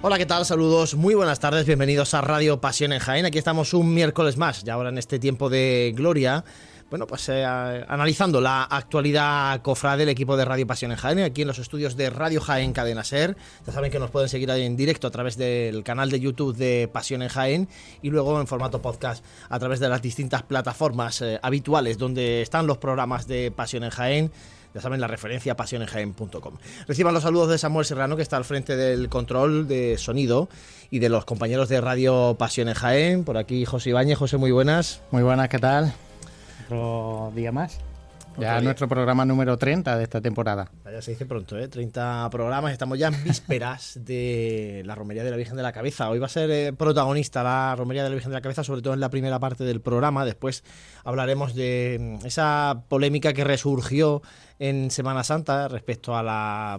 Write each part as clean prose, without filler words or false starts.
Hola, ¿qué tal? Saludos, muy buenas tardes, bienvenidos a Radio Pasión en Jaén. Aquí estamos un miércoles más, ya ahora en este tiempo de gloria. Bueno, pues analizando la actualidad cofrade del equipo de Radio Pasión en Jaén, aquí en los estudios de Radio Jaén Cadena Ser. Ya saben que nos pueden seguir ahí en directo a través del canal de YouTube de Pasión en Jaén y luego en formato podcast a través de las distintas plataformas habituales donde están los programas de Pasión en Jaén. Ya saben, la referencia pasionenjaen.com. Reciban los saludos de Samuel Serrano, que está al frente del control de sonido, y de los compañeros de Radio Pasión en Jaén. Por aquí José Ibáñez. José, muy buenas. Muy buenas, ¿qué tal? Otro día más. Ya nuestro programa número 30 de esta temporada. Ya se dice pronto, 30 programas. Estamos ya en vísperas de la Romería de la Virgen de la Cabeza. Hoy va a ser protagonista la Romería de la Virgen de la Cabeza, sobre todo en la primera parte del programa. Después hablaremos de esa polémica que resurgió en Semana Santa respecto a la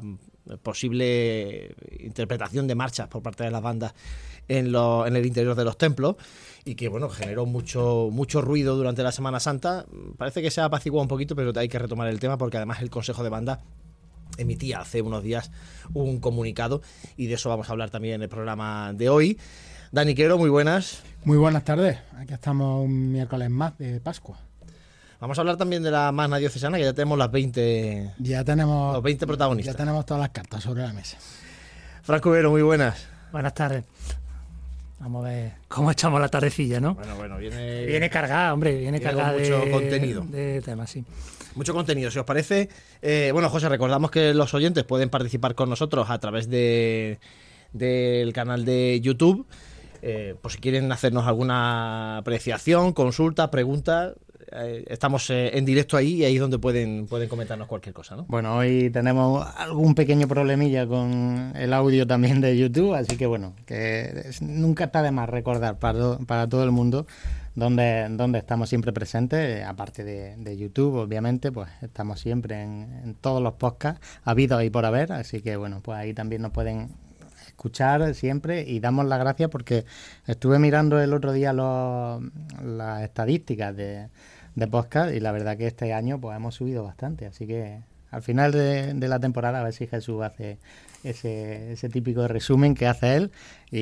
posible interpretación de marchas por parte de las bandas en el interior de los templos, y que bueno, generó mucho ruido durante la Semana Santa. Parece que se ha apaciguado un poquito, pero hay que retomar el tema porque además el Consejo de Banda emitía hace unos días un comunicado, y de eso vamos a hablar también en el programa de hoy. Dani Quero, muy buenas. Muy buenas tardes, aquí estamos un miércoles más de Pascua. Vamos a hablar también de la Magna Diocesana, que ya tenemos los 20 protagonistas. Ya tenemos todas las cartas sobre la mesa. Franco Vero, muy buenas. Buenas tardes. Vamos a ver cómo echamos la tardecilla, ¿no? Bueno, viene cargada, hombre, viene cargada de mucho contenido. De temas, sí. Mucho contenido, si os parece. Bueno, José, recordamos que los oyentes pueden participar con nosotros a través del canal de YouTube. Por si quieren hacernos alguna apreciación, consulta, pregunta, estamos en directo ahí, y ahí es donde pueden comentarnos cualquier cosa, ¿no? Bueno, hoy tenemos algún pequeño problemilla con el audio también de YouTube, así que bueno, que nunca está de más recordar para todo el mundo donde estamos siempre presentes, aparte de YouTube, obviamente, pues estamos siempre en todos los podcasts habidos y por haber, así que bueno, pues ahí también nos pueden escuchar siempre, y damos las gracias porque estuve mirando el otro día las estadísticas de podcast, y la verdad que este año pues hemos subido bastante, así que al final de la temporada a ver si Jesús hace ese típico resumen que hace él,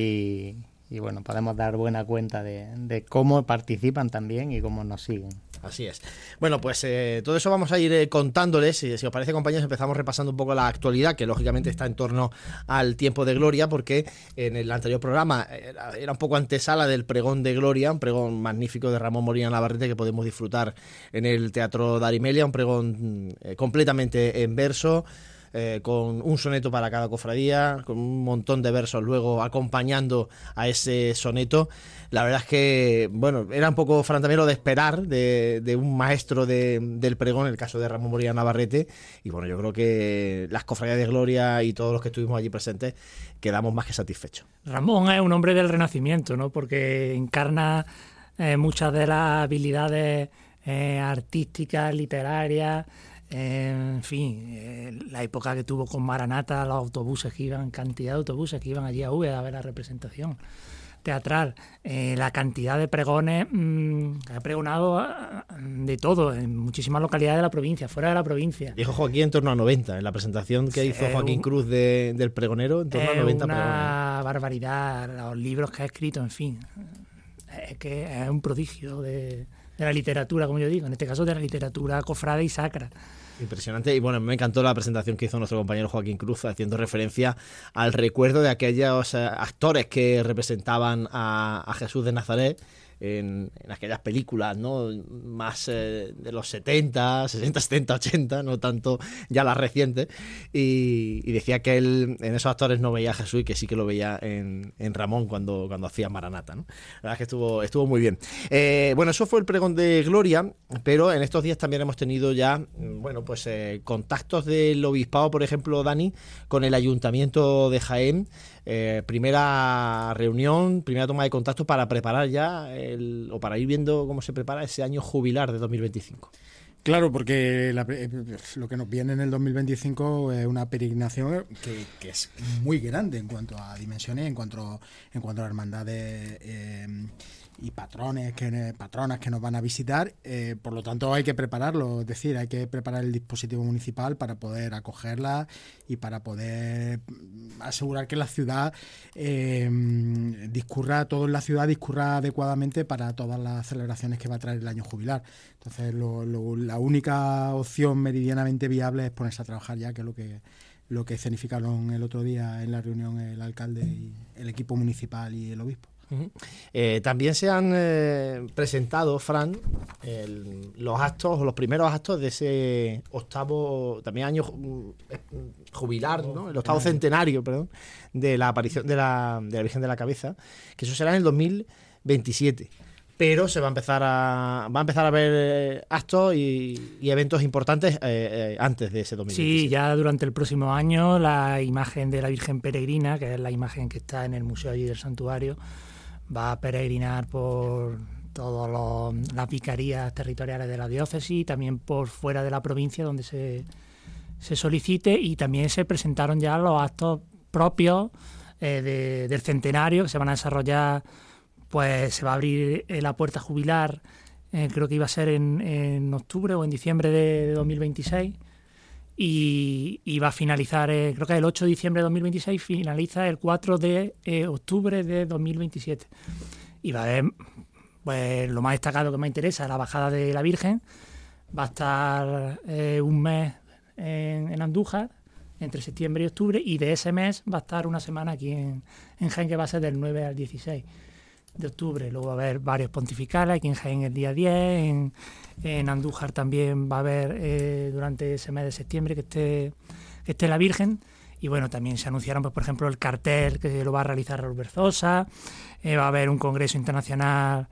y bueno, podemos dar buena cuenta de cómo participan también y cómo nos siguen. Así es. Bueno, pues todo eso vamos a ir contándoles. Si os parece, compañeros, empezamos repasando un poco la actualidad, que lógicamente está en torno al tiempo de gloria, porque en el anterior programa era un poco antesala del pregón de gloria, un pregón magnífico de Ramón Molina Navarrete que podemos disfrutar en el Teatro Darimelia, un pregón completamente en verso, con un soneto para cada cofradía, con un montón de versos luego acompañando a ese soneto. La verdad es que, bueno, era un poco frantamero de esperar de un maestro del pregón, en el caso de Ramón Molina Navarrete, y bueno, yo creo que las cofradías de gloria y todos los que estuvimos allí presentes quedamos más que satisfechos. Ramón es un hombre del Renacimiento, ¿no? Porque encarna muchas de las habilidades artísticas, literarias. En fin, la época que tuvo con Maranata, los autobuses que iban, cantidad de autobuses que iban allí a Úbeda a ver la representación teatral, la cantidad de pregones, ha pregonado de todo, en muchísimas localidades de la provincia, fuera de la provincia. Dijo Joaquín en torno a 90, en la presentación que hizo Joaquín Cruz del pregonero, en torno a 90 pregones. Una barbaridad, los libros que ha escrito, en fin, es que es un prodigio de la literatura, como yo digo, en este caso de la literatura cofrade y sacra. Impresionante. Y bueno, me encantó la presentación que hizo nuestro compañero Joaquín Cruz, haciendo referencia al recuerdo de aquellos actores que representaban a Jesús de Nazaret en aquellas películas, ¿no? Más de los 60, 70, 80, no tanto ya las recientes, y decía que él en esos actores no veía a Jesús, y que sí que lo veía en Ramón cuando hacía Maranata, ¿no? La verdad es que estuvo muy bien. Bueno, eso fue el pregón de gloria, pero en estos días también hemos tenido ya, bueno, pues contactos del obispado, por ejemplo, Dani, con el Ayuntamiento de Jaén. Primera reunión, primera toma de contacto para preparar ya o para ir viendo cómo se prepara ese año jubilar de 2025. Claro, porque lo que nos viene en el 2025 es una peregrinación que es muy grande en cuanto a dimensiones, en cuanto a hermandades patronas que nos van a visitar. Por lo tanto, hay que prepararlo, es decir, hay que preparar el dispositivo municipal para poder acogerla y para poder asegurar que la ciudad discurra adecuadamente para todas las celebraciones que va a traer el año jubilar. Entonces, la única opción meridianamente viable es ponerse a trabajar ya, que es lo que escenificaron el otro día en la reunión el alcalde y el equipo municipal y el obispo. También se han presentado, Fran, los primeros actos de ese octavo también año jubilar, ¿no? El octavo centenario, perdón, de la aparición de la Virgen de la Cabeza, que eso será en el 2027. Pero se va a empezar a ver actos y eventos importantes antes de ese 2027. Sí, ya durante el próximo año la imagen de la Virgen Peregrina, que es la imagen que está en el museo allí del santuario, va a peregrinar por todas las vicarías territoriales de la diócesis y también por fuera de la provincia donde se solicite, y también se presentaron ya los actos propios del centenario que se van a desarrollar. Pues se va a abrir la puerta jubilar, creo que iba a ser en octubre o en diciembre de 2026, y va a finalizar, creo que el 8 de diciembre de 2026, finaliza el 4 de octubre de 2027. Y va a haber, pues lo más destacado que me interesa, la bajada de la Virgen. Va a estar un mes en Andújar, entre septiembre y octubre, y de ese mes va a estar una semana aquí en Jaén, que va a ser del 9 al 16 de octubre. Luego va a haber varios pontificales aquí en Jaén el día 10, en Andújar también va a haber durante ese mes de septiembre que esté la Virgen. Y bueno, también se anunciaron, pues, por ejemplo, el cartel que lo va a realizar Raúl Berzosa, va a haber un congreso internacional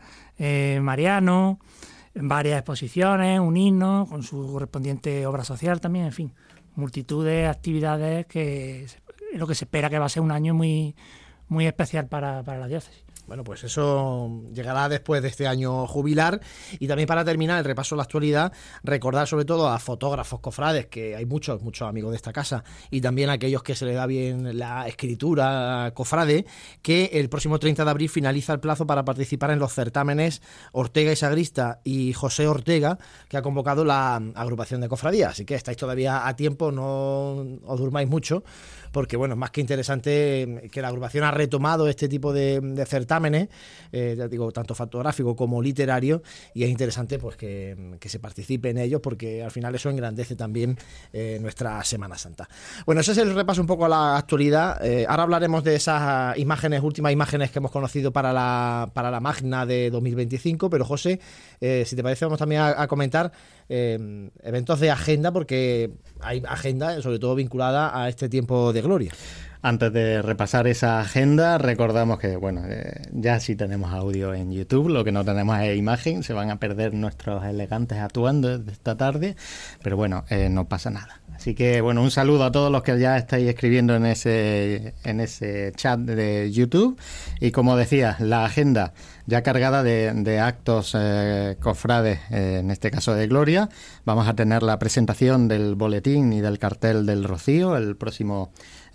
mariano, varias exposiciones, un himno con su correspondiente obra social también, en fin, multitud de actividades que es lo que se espera que va a ser un año muy, muy especial para la diócesis. Bueno, pues eso llegará después de este año jubilar. Y también, para terminar el repaso de la actualidad, recordar sobre todo a fotógrafos cofrades, que hay muchos amigos de esta casa, y también a aquellos que se les da bien la escritura cofrade, que el próximo 30 de abril finaliza el plazo para participar en los certámenes Ortega y Sagrista y José Ortega, que ha convocado la agrupación de cofradías. Así que estáis todavía a tiempo, no os durmáis mucho, porque bueno, es más que interesante que la agrupación ha retomado este tipo de certámenes, ya digo, tanto fotográfico como literario, y es interesante pues que se participe en ellos, porque al final eso engrandece también nuestra Semana Santa. Bueno, ese es el repaso un poco a la actualidad. Ahora hablaremos de esas últimas imágenes que hemos conocido para la Magna de 2025, pero José, si te parece, vamos también a comentar eventos de agenda, porque hay agenda sobre todo vinculada a este tiempo de gloria. Antes de repasar esa agenda, recordamos que, bueno, ya sí tenemos audio en YouTube, lo que no tenemos es imagen, se van a perder nuestros elegantes atuendos de esta tarde, pero bueno, no pasa nada. Así que, bueno, un saludo a todos los que ya estáis escribiendo en ese chat de YouTube. Y como decía, la agenda ya cargada de actos cofrades, en este caso de gloria. Vamos a tener la presentación del boletín y del cartel del Rocío el próximo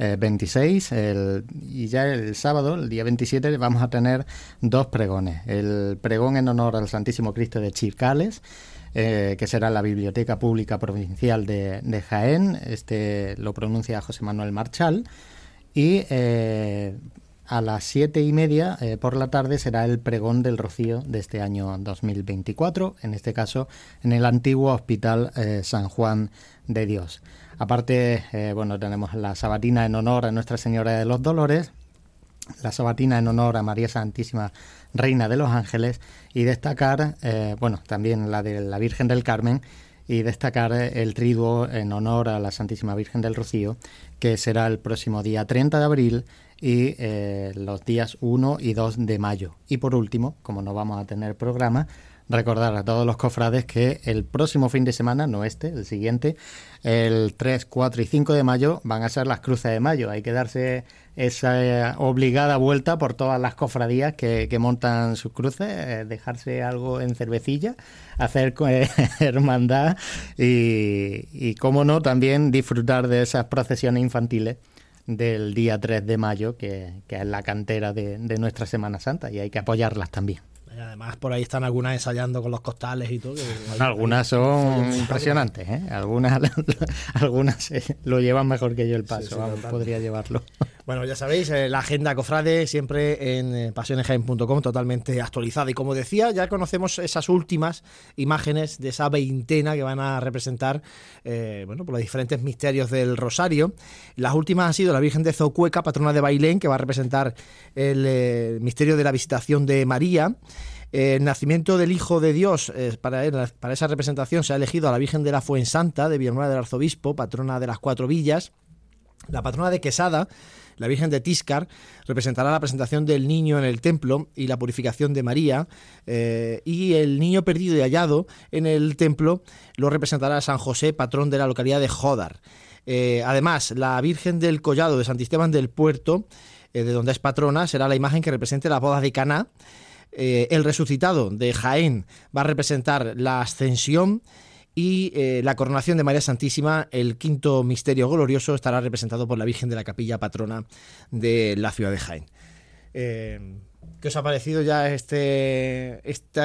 26, y ya el sábado, el día 27, vamos a tener dos pregones. El pregón en honor al Santísimo Cristo de Chircales, que será en la Biblioteca Pública Provincial de Jaén. Este lo pronuncia José Manuel Marchal. Y a las 7:30 por la tarde será el pregón del Rocío de este año 2024, en este caso en el antiguo Hospital San Juan de Dios. Aparte, bueno, tenemos la sabatina en honor a Nuestra Señora de los Dolores, la sabatina en honor a María Santísima Reina de los Ángeles, y destacar, bueno, también la de la Virgen del Carmen, y destacar el triduo en honor a la Santísima Virgen del Rocío, que será el próximo día 30 de abril y los días 1 y 2 de mayo. Y por último, como no vamos a tener programa, recordar a todos los cofrades que el próximo fin de semana, no el siguiente, el 3, 4 y 5 de mayo van a ser las cruces de mayo. Hay que darse esa obligada vuelta por todas las cofradías que montan sus cruces, dejarse algo en cervecilla, hacer hermandad y, cómo no, también disfrutar de esas procesiones infantiles del día 3 de mayo, que es la cantera de nuestra Semana Santa, y hay que apoyarlas también. Y además por ahí están algunas ensayando con los costales y todo. Algunas son impresionantes, ¿eh? Algunas lo llevan mejor que yo el paso, vamos, podría llevarlo. Bueno, ya sabéis, la agenda Cofrade siempre en pasionesjaen.com, totalmente actualizada. Y como decía, ya conocemos esas últimas imágenes de esa veintena que van a representar por los diferentes misterios del Rosario. Las últimas han sido la Virgen de Zocueca, patrona de Bailén, que va a representar el misterio de la visitación de María. El nacimiento del Hijo de Dios, para esa representación se ha elegido a la Virgen de la Fuensanta, de Villanueva del Arzobispo, patrona de las 4 villas. La patrona de Quesada, la Virgen de Tíscar, representará la presentación del niño en el templo y la purificación de María, y el niño perdido y hallado en el templo lo representará San José, patrón de la localidad de Jódar. Además, la Virgen del Collado de Santisteban del Puerto, de donde es patrona, será la imagen que represente las bodas de Caná. El resucitado de Jaén va a representar la ascensión, y la coronación de María Santísima, el quinto misterio glorioso, estará representado por la Virgen de la Capilla, patrona de la ciudad de Jaén. ¿Qué os ha parecido ya este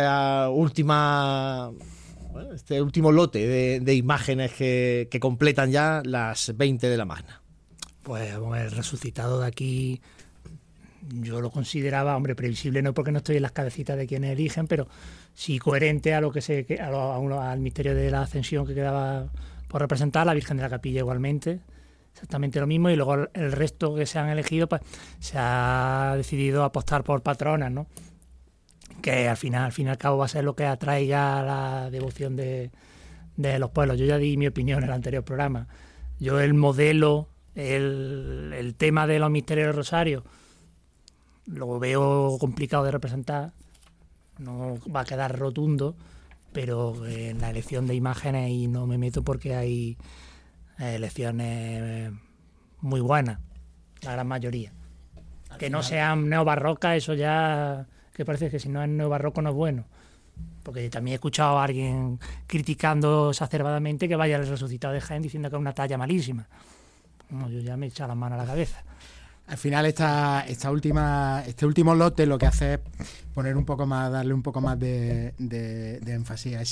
último lote de imágenes que completan ya las 20 de la Magna? Pues el resucitado de aquí yo lo consideraba, hombre, previsible no porque no estoy en las cabecitas de quienes eligen, pero sí coherente a lo que al misterio de la ascensión que quedaba por representar, la Virgen de la Capilla igualmente, exactamente lo mismo, y luego el resto que se han elegido, pues se ha decidido apostar por patronas, ¿no? Que al fin y al cabo va a ser lo que atraiga la devoción de los pueblos. Yo ya di mi opinión en el anterior programa. Yo el modelo, el tema de los misterios del Rosario, lo veo complicado de representar, no va a quedar rotundo, pero en la elección de imágenes y no me meto porque hay elecciones muy buenas, la gran mayoría. Que no sean neobarrocas, eso ya, que parece que si no es neobarroco no es bueno. Porque también he escuchado a alguien criticando exacerbadamente que vaya al resucitado de Jaén diciendo que es una talla malísima. No, yo ya me he echado las manos a la cabeza. Al final este último lote lo que hace es poner un poco más, darle un poco más de énfasis a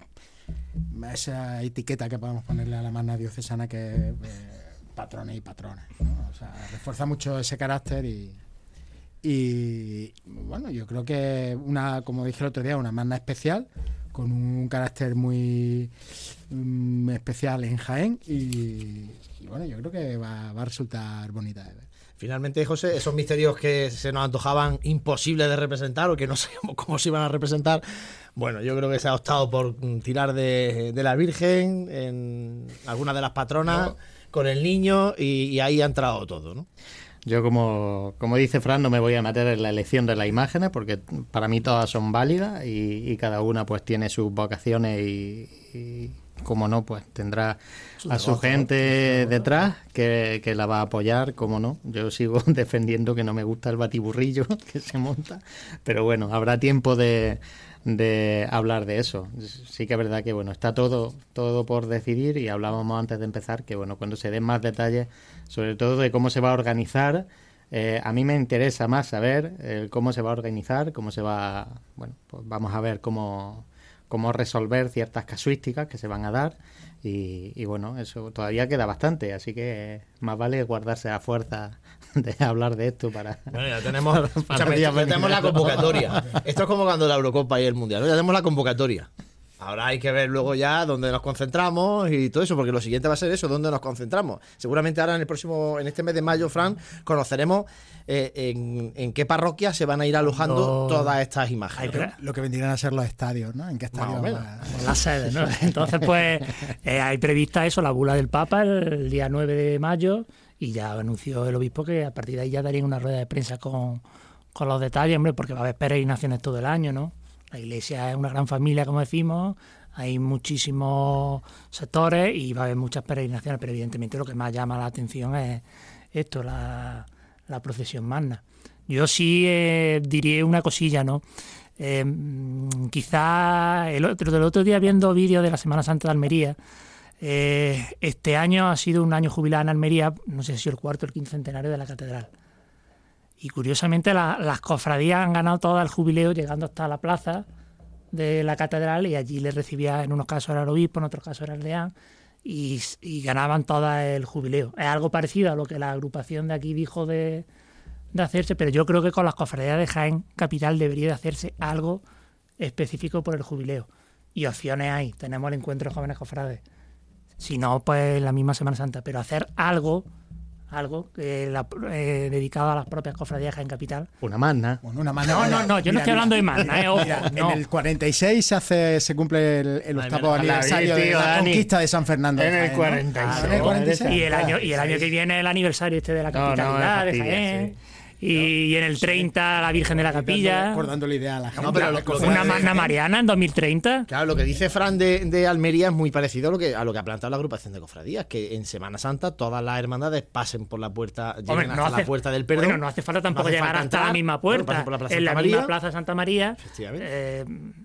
esa etiqueta que podemos ponerle a la Magna diocesana, que es patrones y patronas, ¿no? O sea, refuerza mucho ese carácter y bueno, yo creo que como dije el otro día, una Magna especial con un carácter muy especial en Jaén y bueno, yo creo que va a resultar bonita de ver. Finalmente, José, esos misterios que se nos antojaban imposibles de representar o que no sabíamos cómo se iban a representar, bueno, yo creo que se ha optado por tirar de la Virgen, en alguna de las patronas, con el niño, y ahí ha entrado todo, ¿no? Yo, como dice Fran, no me voy a meter en la elección de las imágenes porque para mí todas son válidas y cada una pues tiene sus vocaciones y como no, pues tendrá a su gente detrás que la va a apoyar, como no. Yo sigo defendiendo que no me gusta el batiburrillo que se monta, pero bueno, habrá tiempo de hablar de eso. Sí que es verdad que bueno, está todo por decidir y hablábamos antes de empezar que bueno, cuando se den más detalles, sobre todo de cómo se va a organizar, a mí me interesa más saber cómo se va a organizar, cómo se va, bueno, pues vamos a ver cómo resolver ciertas casuísticas que se van a dar y bueno, eso todavía queda bastante, así que más vale guardarse a fuerza de hablar de esto para... Bueno, ya tenemos, ya tenemos la convocatoria. Esto es como cuando la Eurocopa y el Mundial, ¿no? Ya tenemos la convocatoria. Ahora hay que ver luego ya dónde nos concentramos y todo eso, porque lo siguiente va a ser eso, dónde nos concentramos. Seguramente ahora en este mes de mayo, Fran, conoceremos en qué parroquias se van a ir alojando todas estas imágenes. Lo que vendrían a ser los estadios, ¿no? ¿En qué estadios? Las sedes, ¿no? Entonces, pues, hay prevista eso, la bula del Papa el día 9 de mayo, y ya anunció el obispo que a partir de ahí ya darían una rueda de prensa con los detalles, hombre, porque va a haber peregrinaciones todo el año, ¿no? La iglesia es una gran familia, como decimos, hay muchísimos sectores y va a haber muchas peregrinaciones, pero evidentemente lo que más llama la atención es esto, la procesión magna. Yo sí diría una cosilla, ¿no? Quizá el otro día viendo vídeos de la Semana Santa de Almería, este año ha sido un año jubilar en Almería, no sé si el cuarto o el quinto centenario de la catedral. Y curiosamente las cofradías han ganado todo el jubileo llegando hasta la plaza de la catedral, y allí les recibía, en unos casos era el obispo, en otros casos era el deán, y ganaban todo el jubileo. Es algo parecido a lo que la agrupación de aquí dijo de hacerse, pero yo creo que con las cofradías de Jaén Capital debería de hacerse algo específico por el jubileo. Y opciones hay. Tenemos el encuentro de jóvenes cofrades. Si no, pues la misma Semana Santa. Pero hacer algo dedicado a las propias cofradías de Jaén Capital. Una magna. Bueno, una magna. No, yo no estoy hablando de magna, ojo. Mira, no. En el 46 se cumple el octavo aniversario de la conquista de San Fernando. En el ¿no? 46. En el 46. Y el año que viene el aniversario de la capitalidad de Jaén. Sí. Y en el 30 la Virgen de la Capilla. Por dándole idea a la gente. No, pero Una magna mariana en 2030. Claro, lo que dice Fran de Almería es muy parecido a lo que ha planteado la agrupación de cofradías, que en Semana Santa todas las hermandades pasen por la puerta, lleguen hasta la puerta del perdón. Bueno, no hace falta tampoco llegar hasta la misma puerta. Por la Plaza en la Santa misma María. Plaza Santa María Efectivamente.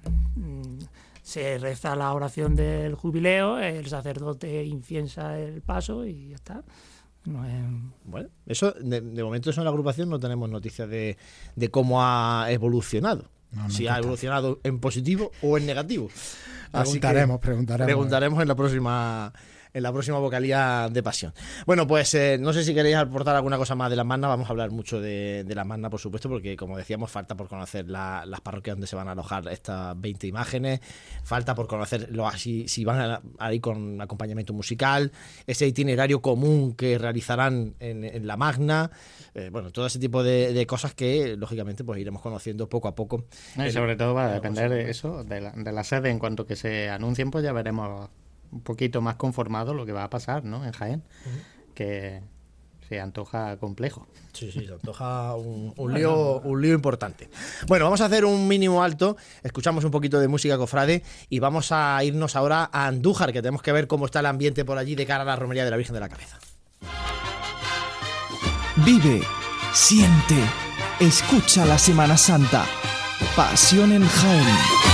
se reza la oración del jubileo, el sacerdote inciensa el paso y ya está. No es... Bueno, eso de momento eso en la agrupación no tenemos noticias de cómo ha evolucionado. No, si ha evolucionado en positivo o en negativo. Así que preguntaremos en la próxima vocalía de Pasión. Bueno, pues no sé si queréis aportar alguna cosa más de las magnas. Vamos a hablar mucho de las magnas, por supuesto, porque como decíamos, falta por conocer las parroquias donde se van a alojar estas 20 imágenes, falta por conocer si van a ir con acompañamiento musical, ese itinerario común que realizarán en la magna, bueno, todo ese tipo de cosas que lógicamente pues iremos conociendo poco a poco. No, y sobre todo va a depender de eso, de la sede. En cuanto que se anuncien, pues ya veremos un poquito más conformado lo que va a pasar, ¿no? En Jaén, que se antoja complejo. Sí, se antoja un lío importante. Bueno, vamos a hacer un mínimo alto, escuchamos un poquito de música cofrade y vamos a irnos ahora a Andújar, que tenemos que ver cómo está el ambiente por allí de cara a la romería de la Virgen de la Cabeza. Vive, siente, escucha la Semana Santa. Pasión en Jaén.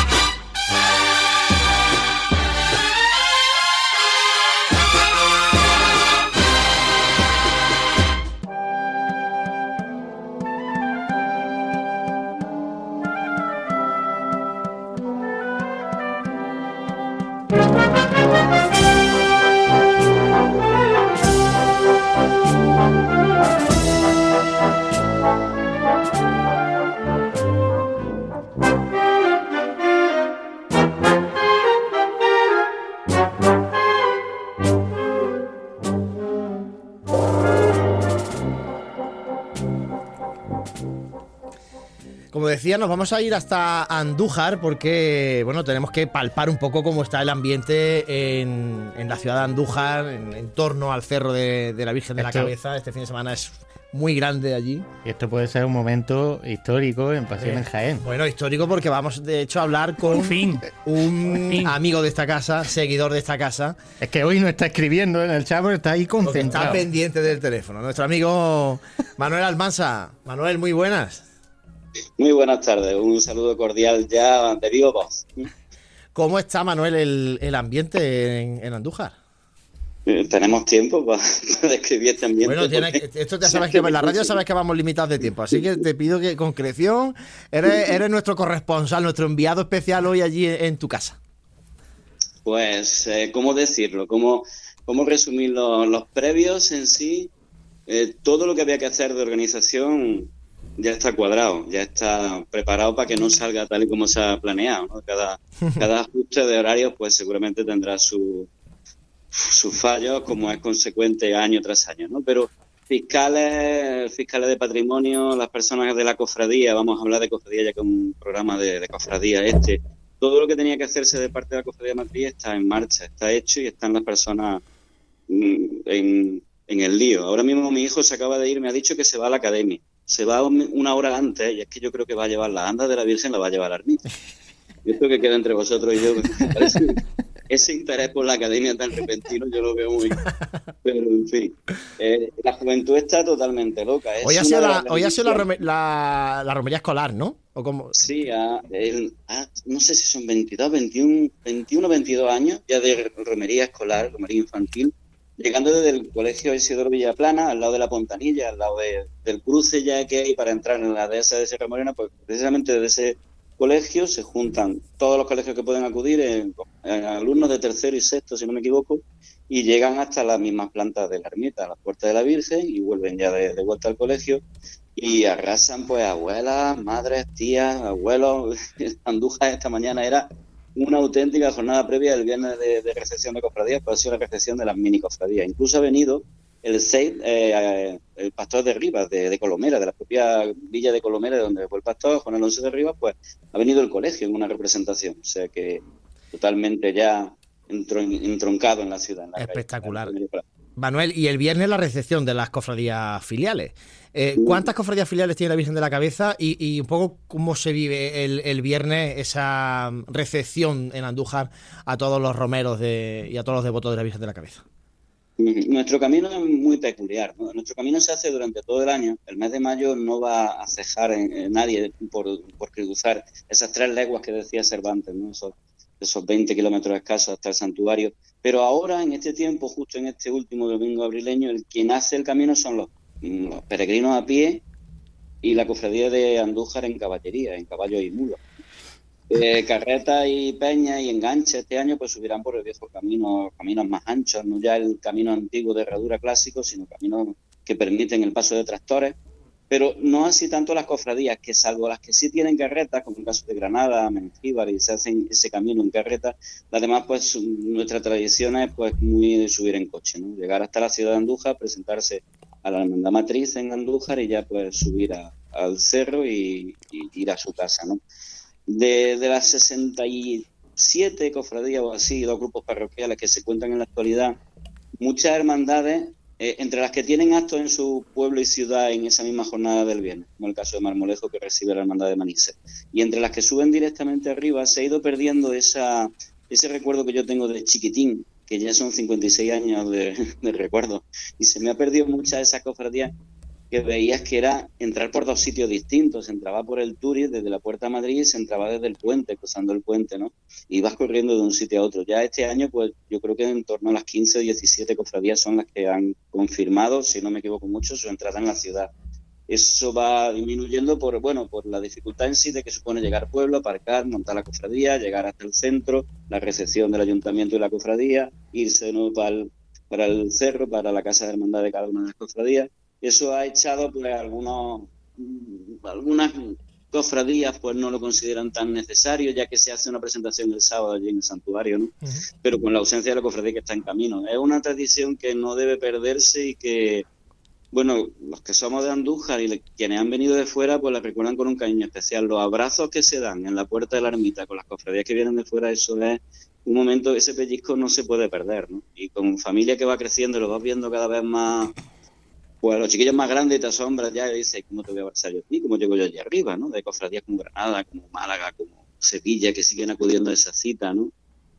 Como decía, nos vamos a ir hasta Andújar porque, bueno, tenemos que palpar un poco cómo está el ambiente en la ciudad de Andújar, en torno al cerro de la Virgen de la Cabeza. Este fin de semana es muy grande allí. Y esto puede ser un momento histórico en Pasión en Jaén. Bueno, histórico porque vamos, de hecho, a hablar con un amigo de esta casa, seguidor de esta casa. Es que hoy no está escribiendo en el chat, pero está ahí concentrado. Está pendiente del teléfono. Nuestro amigo Manuel Almansa. Manuel, muy buenas. Muy buenas tardes, un saludo cordial ya de viva voz. ¿Cómo está, Manuel, el ambiente en Andújar? Tenemos tiempo para describir este ambiente. Bueno, esto ya sabes que en la radio sabes que vamos limitados de tiempo, así que te pido que concreción, eres nuestro corresponsal, nuestro enviado especial hoy allí en tu casa. Pues, ¿cómo decirlo? ¿Cómo resumir los previos en sí? Todo lo que había que hacer de organización ya está cuadrado, ya está preparado para que no salga tal y como se ha planeado, ¿no? Cada ajuste de horarios pues seguramente tendrá sus fallos, como es consecuente año tras año, ¿no? Pero fiscales de patrimonio, las personas de la cofradía, vamos a hablar de cofradía ya que es un programa de cofradía todo lo que tenía que hacerse de parte de la cofradía matriz está en marcha, está hecho y están las personas en el lío. Ahora mismo mi hijo se acaba de ir, me ha dicho que se va a la academia. Se va una hora antes y es que yo creo que va a llevar la anda de la Virgen, la va a llevar a la ermita. Y esto que queda entre vosotros y yo, me parece, ese interés por la academia tan repentino yo lo veo muy... Pero en fin, la juventud está totalmente loca. Hoy ha sido la romería escolar, ¿no? ¿O cómo? Sí, no sé si son 21, 22 años ya de romería escolar, romería infantil. llegando desde el Colegio Isidoro Villaplana, al lado de la Pontanilla, al lado del cruce ya que hay para entrar en la dehesa de Sierra Morena, pues precisamente desde ese colegio se juntan todos los colegios que pueden acudir, en alumnos de tercero y sexto, si no me equivoco, y llegan hasta las mismas plantas de la ermita, a las puertas de la Virgen, y vuelven ya de vuelta al colegio, y arrasan pues abuelas, madres, tías, abuelos. Andújar esta mañana era una auténtica jornada previa del viernes de recepción de cofradías, pero ha sido la recepción de las mini cofradías. Incluso ha venido el Seid, el pastor de Rivas, de Colomera, de la propia villa de Colomera, de donde fue el pastor, Juan Alonso de Rivas, pues ha venido el colegio en una representación. O sea que totalmente ya entroncado en la ciudad. En la espectacular. calle. Manuel, y el viernes la recepción de las cofradías filiales. ¿Cuántas cofradías filiales tiene la Virgen de la Cabeza y un poco cómo se vive el viernes esa recepción en Andújar a todos los romeros y a todos los devotos de la Virgen de la Cabeza? Nuestro camino es muy peculiar, ¿no? Nuestro camino se hace durante todo el año. El mes de mayo no va a cejar en nadie por cruzar esas 3 leguas que decía Cervantes, ¿no? Esos 20 kilómetros escasos hasta el santuario. Pero ahora, en este tiempo, justo en este último domingo abrileño, quien hace el camino son los peregrinos a pie y la cofradía de Andújar en caballería, en caballos y mulos. Carretas y peñas y enganches este año pues subirán por el viejo camino, caminos más anchos, no ya el camino antiguo de herradura clásico, sino caminos que permiten el paso de tractores, pero no así tanto las cofradías, que salvo las que sí tienen carretas, como el caso de Granada, Mengíbar, y se hacen ese camino en carreta. Las demás, pues nuestra tradición es pues muy de subir en coche, ¿no? Llegar hasta la ciudad de Andújar, presentarse a la hermandad matriz en Andújar y ya pues subir al cerro y ir a su casa, ¿no? De las 67 cofradías o así, 2 grupos parroquiales que se cuentan en la actualidad, muchas hermandades, entre las que tienen actos en su pueblo y ciudad en esa misma jornada del viernes, como el caso de Marmolejo, que recibe la hermandad de Manises, y entre las que suben directamente arriba, se ha ido perdiendo ese recuerdo que yo tengo de chiquitín, que ya son 56 años de recuerdo, y se me ha perdido muchas de esas cofradías que veías que era entrar por 2 sitios distintos. Se entraba por el Turis desde la Puerta a Madrid y se entraba desde el puente, cruzando el puente, ¿no? Y vas corriendo de un sitio a otro. Ya este año, pues yo creo que en torno a las 15 o 17 cofradías son las que han confirmado, si no me equivoco mucho, su entrada en la ciudad. Eso va disminuyendo por la dificultad en sí de que supone llegar al pueblo, aparcar, montar la cofradía, llegar hasta el centro, la recepción del ayuntamiento y la cofradía, irse de nuevo para el cerro, para la casa de hermandad de cada una de las cofradías. Eso ha echado pues algunas cofradías pues no lo consideran tan necesario, ya que se hace una presentación el sábado allí en el santuario, ¿no? Uh-huh. Pero con la ausencia de la cofradía que está en camino. Es una tradición que no debe perderse y que, bueno, los que somos de Andújar y quienes han venido de fuera pues la recuerdan con un cariño especial. Los abrazos que se dan en la puerta de la ermita con las cofradías que vienen de fuera, eso es un momento, ese pellizco no se puede perder, ¿no? Y con familia que va creciendo, lo vas viendo cada vez más. Pues los chiquillos más grandes te asombran ya y dices, ¿cómo te voy a abrazar yo a ti? ¿Cómo llego yo allí arriba, no? De cofradías como Granada, como Málaga, como Sevilla, que siguen acudiendo a esa cita, ¿no?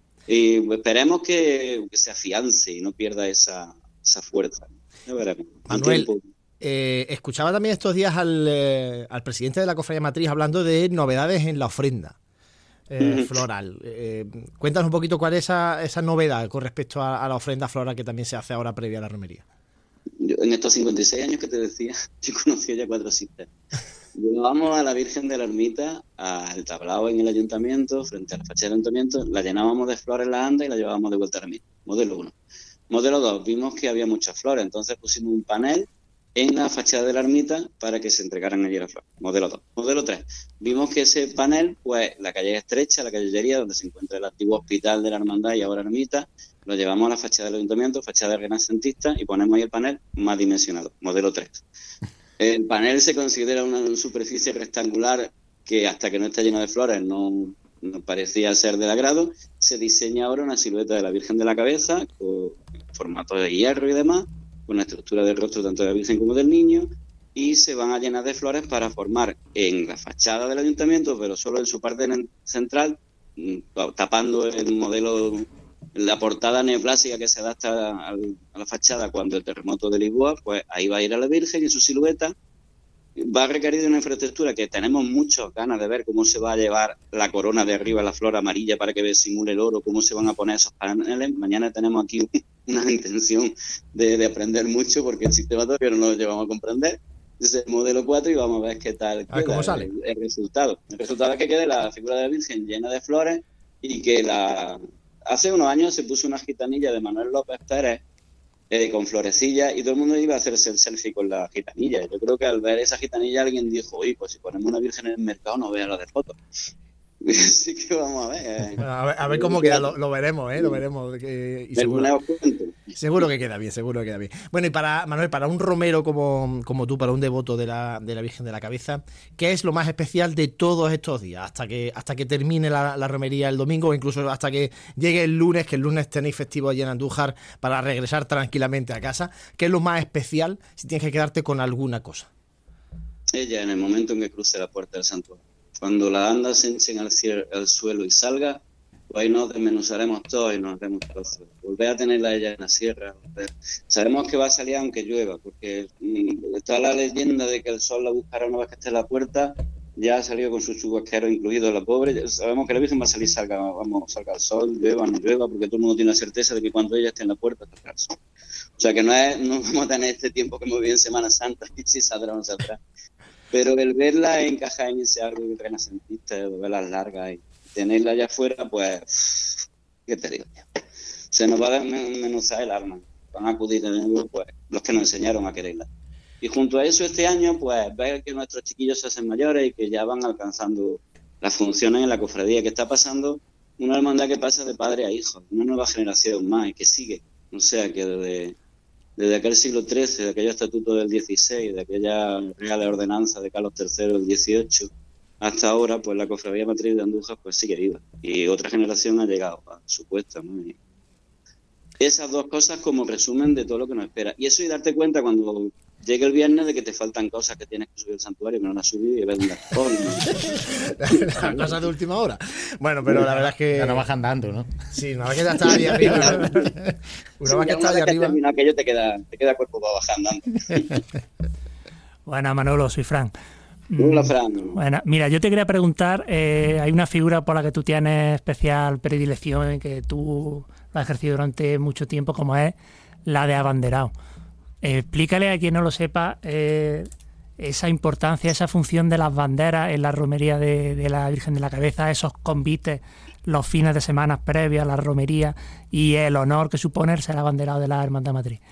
Y pues, esperemos que se afiance y no pierda esa fuerza. Ya veremos. Manuel, escuchaba también estos días al presidente de la Cofradía Matriz hablando de novedades en la ofrenda floral. Cuéntanos un poquito cuál es esa novedad con respecto a la ofrenda floral que también se hace ahora previa a la romería. Yo, en estos 56 años que te decía, yo conocí ya 4 citas. Llevábamos a la Virgen de la Ermita al tablao en el ayuntamiento, frente a la fachada del ayuntamiento, la llenábamos de flores en la anda y la llevábamos de vuelta a la ermita. Modelo 1. Modelo 2, vimos que había muchas flores, entonces pusimos un panel en la fachada de la ermita para que se entregaran allí las flores. Modelo 2. Modelo 3, vimos que ese panel, pues la calle estrecha, la calle donde se encuentra el antiguo hospital de la hermandad y ahora ermita, lo llevamos a la fachada del ayuntamiento, fachada renacentista, y ponemos ahí el panel más dimensionado, modelo 3. El panel se considera una superficie rectangular que hasta que no está lleno de flores no parecía ser del agrado. Se diseña ahora una silueta de la Virgen de la Cabeza, con formato de hierro y demás, con la estructura del rostro tanto de la Virgen como del Niño, y se van a llenar de flores para formar en la fachada del ayuntamiento, pero solo en su parte central, tapando el modelo, la portada neoplásica que se adapta a la fachada cuando el terremoto de Lisboa, pues ahí va a ir a la Virgen en su silueta, va a requerir de una infraestructura que tenemos muchas ganas de ver cómo se va a llevar la corona de arriba, la flor amarilla para que simule el oro, cómo se van a poner esos paneles. Mañana tenemos aquí una intención de aprender mucho porque el sistema todavía no lo llevamos a comprender. Es el modelo 4 y vamos a ver qué tal queda cómo sale el resultado. El resultado es que quede la figura de la Virgen llena de flores y que hace unos años se puso una gitanilla de Manuel López Pérez con florecillas y todo el mundo iba a hacerse el selfie con la gitanilla. Yo creo que al ver esa gitanilla alguien dijo, oye, pues si ponemos una Virgen en el mercado no vea la de fotos. Así que vamos a ver. Bueno, a ver cómo queda, lo veremos, lo veremos. Y seguro que queda bien, seguro que queda bien. Bueno, y para Manuel, para un romero como tú, para un devoto de la Virgen de la Cabeza, ¿qué es lo más especial de todos estos días? Hasta que termine la romería el domingo, o incluso hasta que llegue el lunes, que el lunes tenéis festivo allí en Andújar, para regresar tranquilamente a casa. ¿Qué es lo más especial si tienes que quedarte con alguna cosa? Ella, en el momento en que cruce la puerta del santuario. Cuando la anda se echen al suelo y salga, pues ahí nos desmenuzaremos todos y nos haremos trozos. Volver a tenerla ella en la sierra. Sabemos que va a salir aunque llueva, porque está la leyenda de que el sol la buscará una vez que esté en la puerta. Ya ha salido con sus chubasqueros incluidos la pobre. Sabemos que la Virgen va a salir, salga el sol, llueva, no llueva, porque todo el mundo tiene la certeza de que cuando ella esté en la puerta saldrá el sol. O sea que no vamos a tener este tiempo que hemos vivido en Semana Santa y si saldrá o no saldrá. Pero el verla encajar en ese árbol renacentista, verlas largas y tenerla allá afuera, pues, ¿qué te digo? Se nos va a desmenuzar el alma. Van a acudir de nuevo, pues, los que nos enseñaron a quererla. Y junto a eso, este año, pues, ver que nuestros chiquillos se hacen mayores y que ya van alcanzando las funciones en la cofradía, que está pasando una hermandad que pasa de padre a hijo, una nueva generación más y que sigue. O sea, que desde aquel siglo XIII, de aquellos estatutos del XVI, de aquella real ordenanza de Carlos III del XVIII, hasta ahora, pues la cofradía matriz de Andújar pues sigue viva. Y otra generación ha llegado a su puesta, ¿no? Y esas dos cosas como resumen de todo lo que nos espera. Y eso y darte cuenta cuando llegue el viernes de que te faltan cosas que tienes que subir al santuario, que no las has subido y ves un gastón. Las cosas de última hora. Bueno, pero la verdad es que... Ya no bajan dando, ¿no? Sí, una vez que ya está ahí arriba... Una vez que está ahí arriba... Aquello te queda cuerpo para bajar andando. Bueno, Manolo, soy Fran. Hola, Fran. Bueno, mira, yo te quería preguntar, hay una figura por la que tú tienes especial predilección y que tú la has ejercido durante mucho tiempo, como es la de abanderado. Explícale a quien no lo sepa esa importancia, esa función de las banderas en la romería de la Virgen de la Cabeza, esos convites los fines de semana previos a la romería y el honor que supone ser abanderado de la Hermandad Matriz.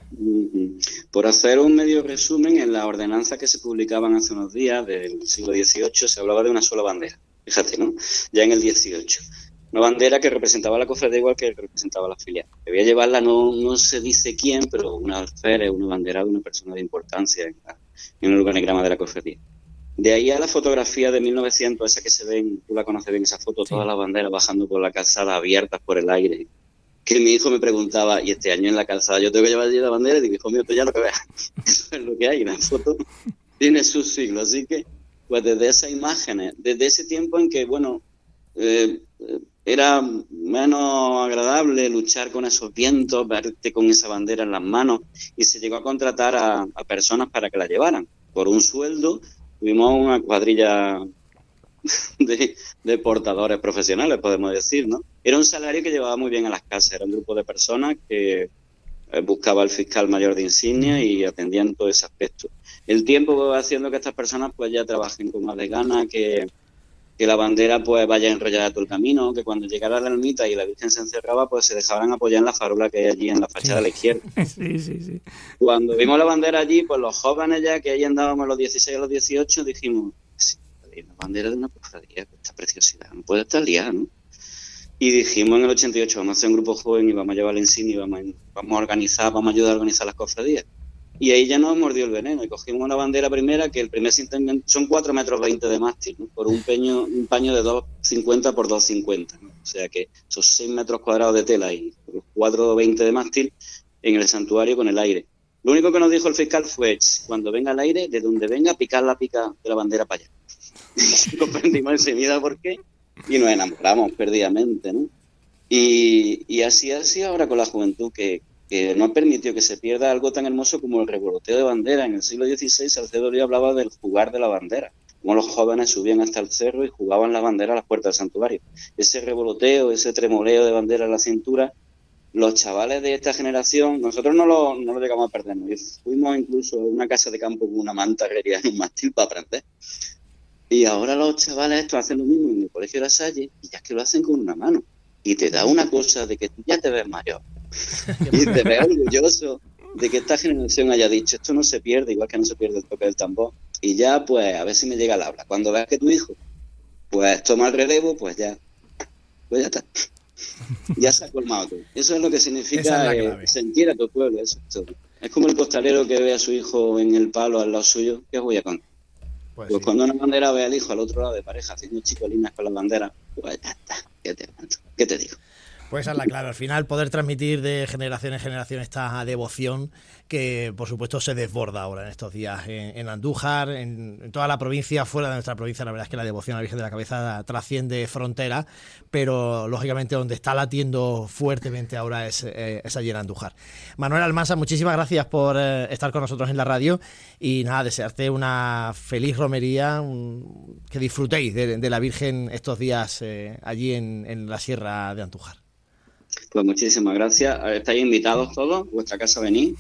Por hacer un medio resumen, en las ordenanzas que se publicaban hace unos días del siglo XVIII se hablaba de una sola bandera, fíjate, ¿no? Ya en el XVIII. Una bandera que representaba la cofradía igual que representaba la filial. Debía llevarla, no se dice quién, pero un alférez, una bandera de una persona de importancia en el organigrama de la cofradía. De ahí a la fotografía de 1900, esa que se ven, tú la conoces bien, esa foto, sí. Todas las banderas bajando por la calzada, abiertas por el aire. Que mi hijo me preguntaba, y este año en la calzada yo tengo que llevar allí la bandera, y digo, hijo mío, tú ya lo que veas. Eso es lo que hay, la foto tiene sus siglos. Así que, pues desde esas imágenes, desde ese tiempo en que, bueno, era menos agradable luchar con esos vientos, verte con esa bandera en las manos, y se llegó a contratar a personas para que la llevaran. Por un sueldo, tuvimos una cuadrilla de portadores profesionales, podemos decir, ¿no? Era un salario que llevaba muy bien a las casas, era un grupo de personas que buscaba el fiscal mayor de insignia y atendían todo ese aspecto. El tiempo va haciendo que estas personas pues ya trabajen con más de ganas, que la bandera pues vaya enrollada todo el camino, que cuando llegara la ermita y la Virgen se encerraba, pues se dejaban apoyar en la farola que hay allí en la fachada de la izquierda. Sí. Cuando vimos la bandera allí, pues los jóvenes ya que ahí andábamos los 16 a los 18, dijimos, sí, la bandera de una cofradía, esta preciosidad, no puede estar liada, ¿no? Y dijimos en el 88, vamos a hacer un grupo joven y vamos a llevar la insignia y vamos a organizar, vamos a ayudar a organizar las cofradías. Y ahí ya nos mordió el veneno y cogimos una bandera primera que el primer son 4,20 metros de mástil, ¿no? Por un paño de 2,50 por 2,50, ¿no? O sea que esos 6 metros cuadrados de tela y 4,20 de mástil en el santuario con el aire. Lo único que nos dijo el fiscal fue, cuando venga el aire, de donde venga, picar la pica de la bandera para allá. Comprendimos enseguida por qué y nos enamoramos perdidamente, ¿no? Y así ahora con la juventud que que no permitió que se pierda algo tan hermoso como el revoloteo de bandera. En el siglo XVI Salcedo Olía hablaba del jugar de la bandera, como los jóvenes subían hasta el cerro y jugaban la bandera a las puertas del santuario. Ese revoloteo, ese tremoleo de bandera en la cintura, los chavales de esta generación, nosotros no lo llegamos a perdernos. Y fuimos incluso a una casa de campo con una manta herrería en un mástil para aprender. Y ahora los chavales estos hacen lo mismo en el colegio de La Salle, y ya es que lo hacen con una mano. Y te da una cosa de que tú ya te ves mayor. Y te ves orgulloso de que esta generación haya dicho, esto no se pierde, igual que no se pierde el toque del tambor. Y ya, pues, a ver si me llega el habla. Cuando veas que tu hijo, pues, toma el relevo, pues ya está. Ya se ha colmado todo. Eso es lo que significa sentir a tu pueblo. Eso es todo. Es como el costalero que ve a su hijo en el palo al lado suyo. ¿Qué os voy a contar? Pues sí. Cuando una bandera ve al hijo al otro lado de pareja haciendo chicolinas con las banderas, pues ya está. ¿Qué te digo? Pues esa es la clave. Al final, poder transmitir de generación en generación esta devoción que, por supuesto, se desborda ahora en estos días en Andújar, en toda la provincia, fuera de nuestra provincia. La verdad es que la devoción a la Virgen de la Cabeza trasciende fronteras, pero, lógicamente, donde está latiendo fuertemente ahora es allí en Andújar. Manuel Almansa, muchísimas gracias por estar con nosotros en la radio y, nada, desearte una feliz romería, que disfrutéis de la Virgen estos días allí en la Sierra de Andújar. Pues muchísimas gracias. Estáis invitados todos, vuestra casa venid.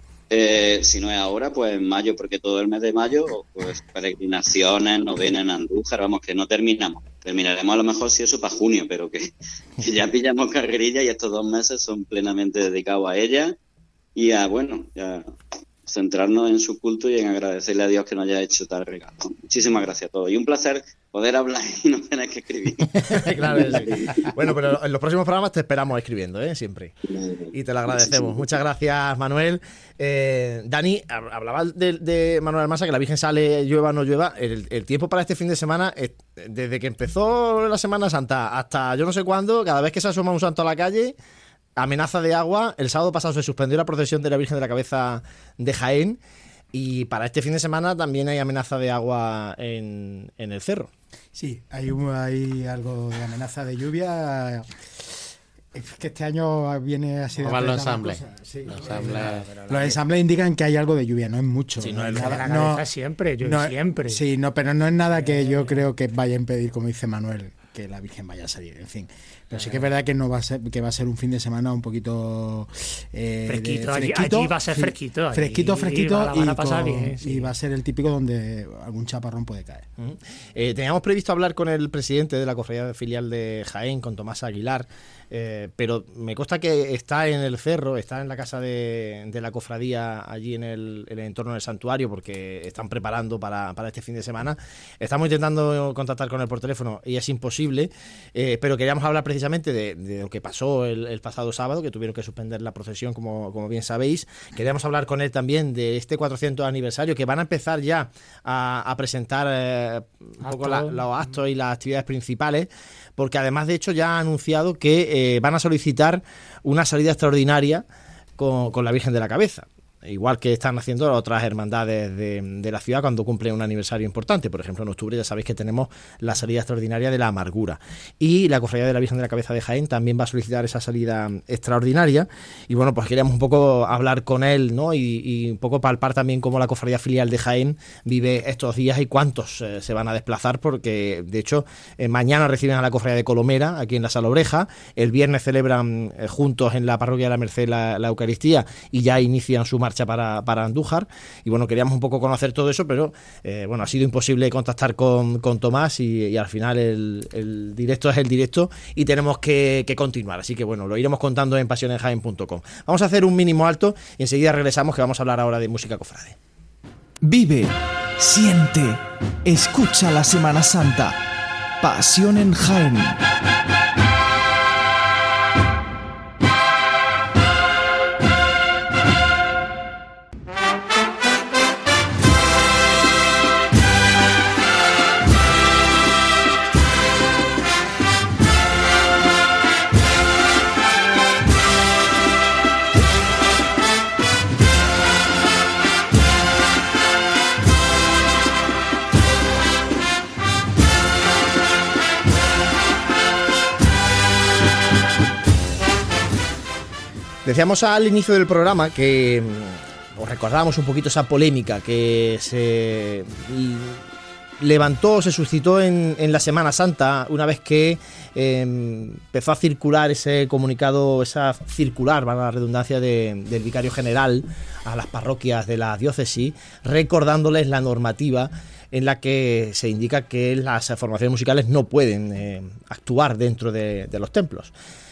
Si no es ahora, pues en mayo, porque todo el mes de mayo, pues peregrinaciones, novenas en Andújar, vamos, que no terminamos. Terminaremos a lo mejor si eso para junio, pero que ya pillamos carrerilla y estos 2 meses son plenamente dedicados a ella y a, ya centrarnos en su culto y en agradecerle a Dios que nos haya hecho tal regalo. Muchísimas gracias a todos. Y un placer poder hablar y no tener que escribir. Claro, sí. Bueno, pero en los próximos programas te esperamos escribiendo, siempre. Y te lo agradecemos. Muchas gracias, Manuel. Dani, hablaba de Manuel Almansa, que la Virgen sale, llueva o no llueva. El tiempo para este fin de semana, desde que empezó la Semana Santa hasta yo no sé cuándo, cada vez que se asoma un santo a la calle, amenaza de agua. El sábado pasado se suspendió la procesión de la Virgen de la Cabeza de Jaén y para este fin de semana también hay amenaza de agua en el cerro. Sí, hay algo de amenaza de lluvia. Es que este año viene así de... los ensambles. Sí, los ensambles indican que hay algo de lluvia, no es mucho. Sí, no es nada, siempre, siempre. Sí, pero no es nada que yo creo que vaya a impedir, como dice Manuel, que la Virgen vaya a salir, en fin. Pero sí que es verdad que no va a ser, que va a ser un fin de semana un poquito fresquito. Allí va a ser fresquito. Fresquito y va a ser el típico donde algún chaparrón puede caer. Teníamos previsto hablar con el presidente de la cofradía filial de Jaén, con Tomás Aguilar, pero me consta que está en el cerro, está en la casa de la cofradía allí en el entorno del santuario, porque están preparando para este fin de semana. Estamos intentando contactar con él por teléfono y es imposible, pero queríamos hablar precisamente de lo que pasó el pasado sábado, que tuvieron que suspender la procesión, como bien sabéis. Queríamos hablar con él también de este 400 aniversario, que van a empezar ya a presentar un poco los actos y las actividades principales, porque además, de hecho, ya ha anunciado que van a solicitar una salida extraordinaria con la Virgen de la Cabeza, igual que están haciendo otras hermandades de la ciudad cuando cumplen un aniversario importante. Por ejemplo, en octubre ya sabéis que tenemos la salida extraordinaria de la Amargura, y la cofradía de la Virgen de la Cabeza de Jaén también va a solicitar esa salida extraordinaria. Y bueno, pues queríamos un poco hablar con él, ¿no? Y un poco palpar también cómo la cofradía filial de Jaén vive estos días y cuántos se van a desplazar, porque de hecho mañana reciben a la cofradía de Colomera aquí en la Sala Oreja, el viernes celebran juntos en la parroquia de la Merced la Eucaristía y ya inician su marcha para Andújar. Y bueno, queríamos un poco conocer todo eso, pero ha sido imposible contactar con Tomás y al final el directo es el directo y tenemos que continuar, así que bueno, lo iremos contando en pasionenjaen.com. Vamos a hacer un mínimo alto y enseguida regresamos, que vamos a hablar ahora de música cofrade. Vive, siente, escucha la Semana Santa. Pasión en Jaén. Decíamos al inicio del programa que os recordábamos un poquito esa polémica que se levantó, se suscitó en la Semana Santa, una vez que empezó a circular ese comunicado, esa circular, valga la redundancia, del vicario general a las parroquias de la diócesis, recordándoles la normativa en la que se indica que las formaciones musicales no pueden actuar dentro de los templos.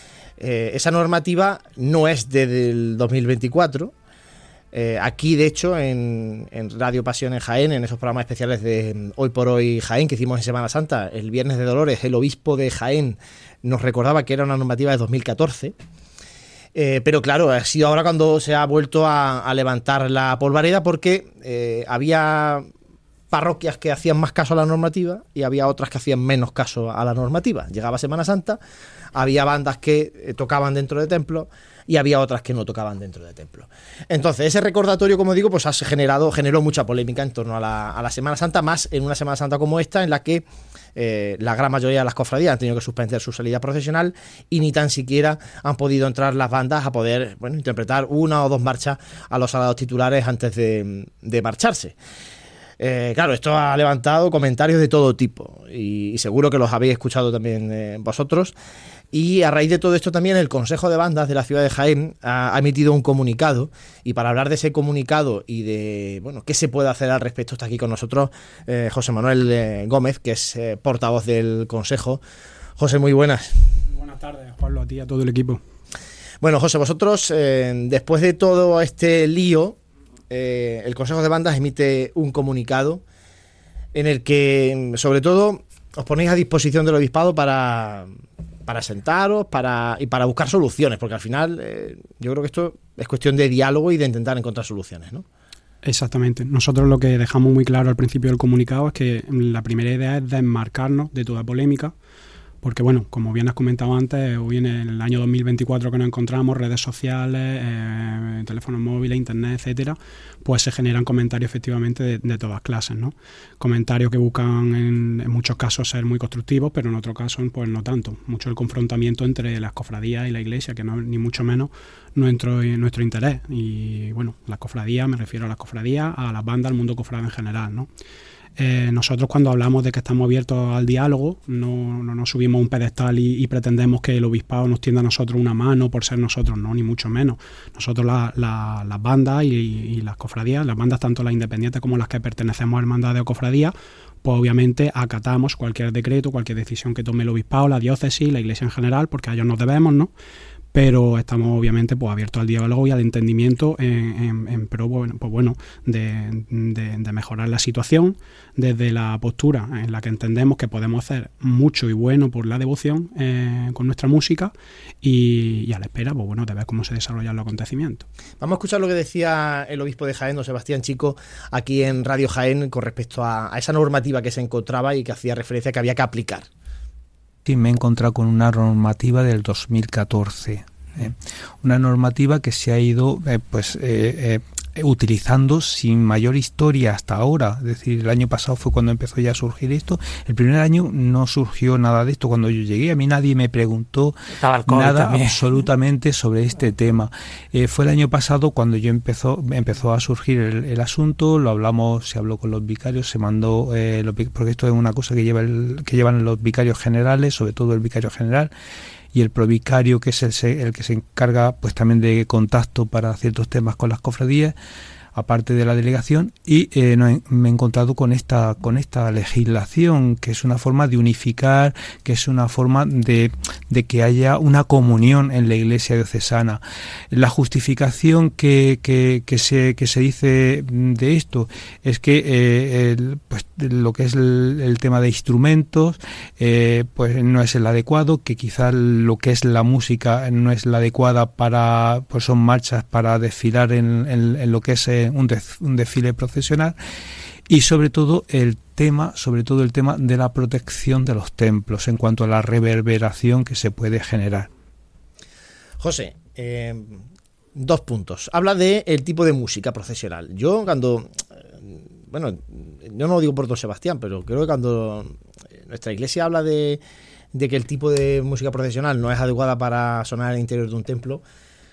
Esa normativa no es desde el 2024. Aquí, de hecho, en Radio Pasión en Jaén, en esos programas especiales de Hoy por Hoy Jaén que hicimos en Semana Santa, el Viernes de Dolores, el obispo de Jaén nos recordaba que era una normativa de 2014. Pero claro, ha sido ahora cuando se ha vuelto a levantar la polvareda, porque había parroquias que hacían más caso a la normativa y había otras que hacían menos caso a la normativa. Llegaba Semana Santa, había bandas que tocaban dentro de templos y había otras que no tocaban dentro de templos. Entonces, ese recordatorio, como digo, pues generó mucha polémica en torno a la Semana Santa, más en una Semana Santa como esta, en la que la gran mayoría de las cofradías han tenido que suspender su salida procesional y ni tan siquiera han podido entrar las bandas a poder, bueno, interpretar una o dos marchas a los sagrados titulares antes de marcharse. Claro, esto ha levantado comentarios de todo tipo y seguro que los habéis escuchado también vosotros. Y a raíz de todo esto también el Consejo de Bandas de la ciudad de Jaén ha emitido un comunicado, y para hablar de ese comunicado y de qué se puede hacer al respecto está aquí con nosotros José Manuel Gómez, que es portavoz del Consejo. José, muy buenas. Buenas tardes, Juanlo, a ti y a todo el equipo. Bueno, José, vosotros después de todo este lío, el Consejo de Bandas emite un comunicado en el que, sobre todo, os ponéis a disposición del obispado para sentaros y para buscar soluciones, porque al final yo creo que esto es cuestión de diálogo y de intentar encontrar soluciones, ¿no? Exactamente. Nosotros lo que dejamos muy claro al principio del comunicado es que la primera idea es desmarcarnos de toda polémica, porque bueno, como bien has comentado antes, hoy en el año 2024 que nos encontramos, redes sociales, teléfonos móviles, internet, etcétera, pues se generan comentarios efectivamente de todas clases, ¿no? Comentarios que buscan en muchos casos ser muy constructivos, pero en otros casos pues no tanto. Mucho el confrontamiento entre las cofradías y la Iglesia, que no es ni mucho menos nuestro interés. Y bueno, las cofradías, me refiero a las cofradías, a las bandas, al mundo cofrade en general, ¿no? Nosotros cuando hablamos de que estamos abiertos al diálogo no nos subimos a un pedestal y pretendemos que el obispado nos tienda a nosotros una mano por ser nosotros, no, ni mucho menos. Nosotros las bandas y las cofradías, las bandas tanto las independientes como las que pertenecemos a hermandades o cofradías, pues obviamente acatamos cualquier decreto, cualquier decisión que tome el obispado, la diócesis, la Iglesia en general, porque a ellos nos debemos, ¿no? Pero estamos obviamente pues abiertos al diálogo y al entendimiento en pro de mejorar la situación desde la postura en la que entendemos que podemos hacer mucho y bueno por la devoción con nuestra música y a la espera de ver cómo se desarrollan los acontecimientos. Vamos a escuchar lo que decía el obispo de Jaén, don Sebastián Chico, aquí en Radio Jaén con respecto a esa normativa que se encontraba y que hacía referencia a que había que aplicar. Sí, me he encontrado con una normativa del 2014, una normativa que se ha ido utilizando sin mayor historia hasta ahora. Es decir, el año pasado fue cuando empezó ya a surgir esto. El primer año no surgió nada de esto. Cuando yo llegué, a mí nadie me preguntó nada también, absolutamente sobre este tema. Fue el año pasado cuando empezó a surgir el asunto. Se habló con los vicarios, se mandó, porque esto es una cosa que llevan los vicarios generales, sobre todo el vicario general, y el provicario, que es el que se encarga pues también de contacto para ciertos temas con las cofradías, aparte de la delegación, y me he encontrado con esta legislación, que es una forma de unificar, que es una forma de que haya una comunión en la Iglesia diocesana. La justificación que se dice de esto es que lo que es el tema de instrumentos pues no es el adecuado, que quizás lo que es la música no es la adecuada pues son marchas para desfilar en lo que es un desfile procesional, y sobre todo el tema de la protección de los templos en cuanto a la reverberación que se puede generar. José, 2 puntos. Habla de el tipo de música procesional. Yo no lo digo por don Sebastián, pero creo que cuando nuestra iglesia habla de que el tipo de música procesional no es adecuada para sonar en el interior de un templo,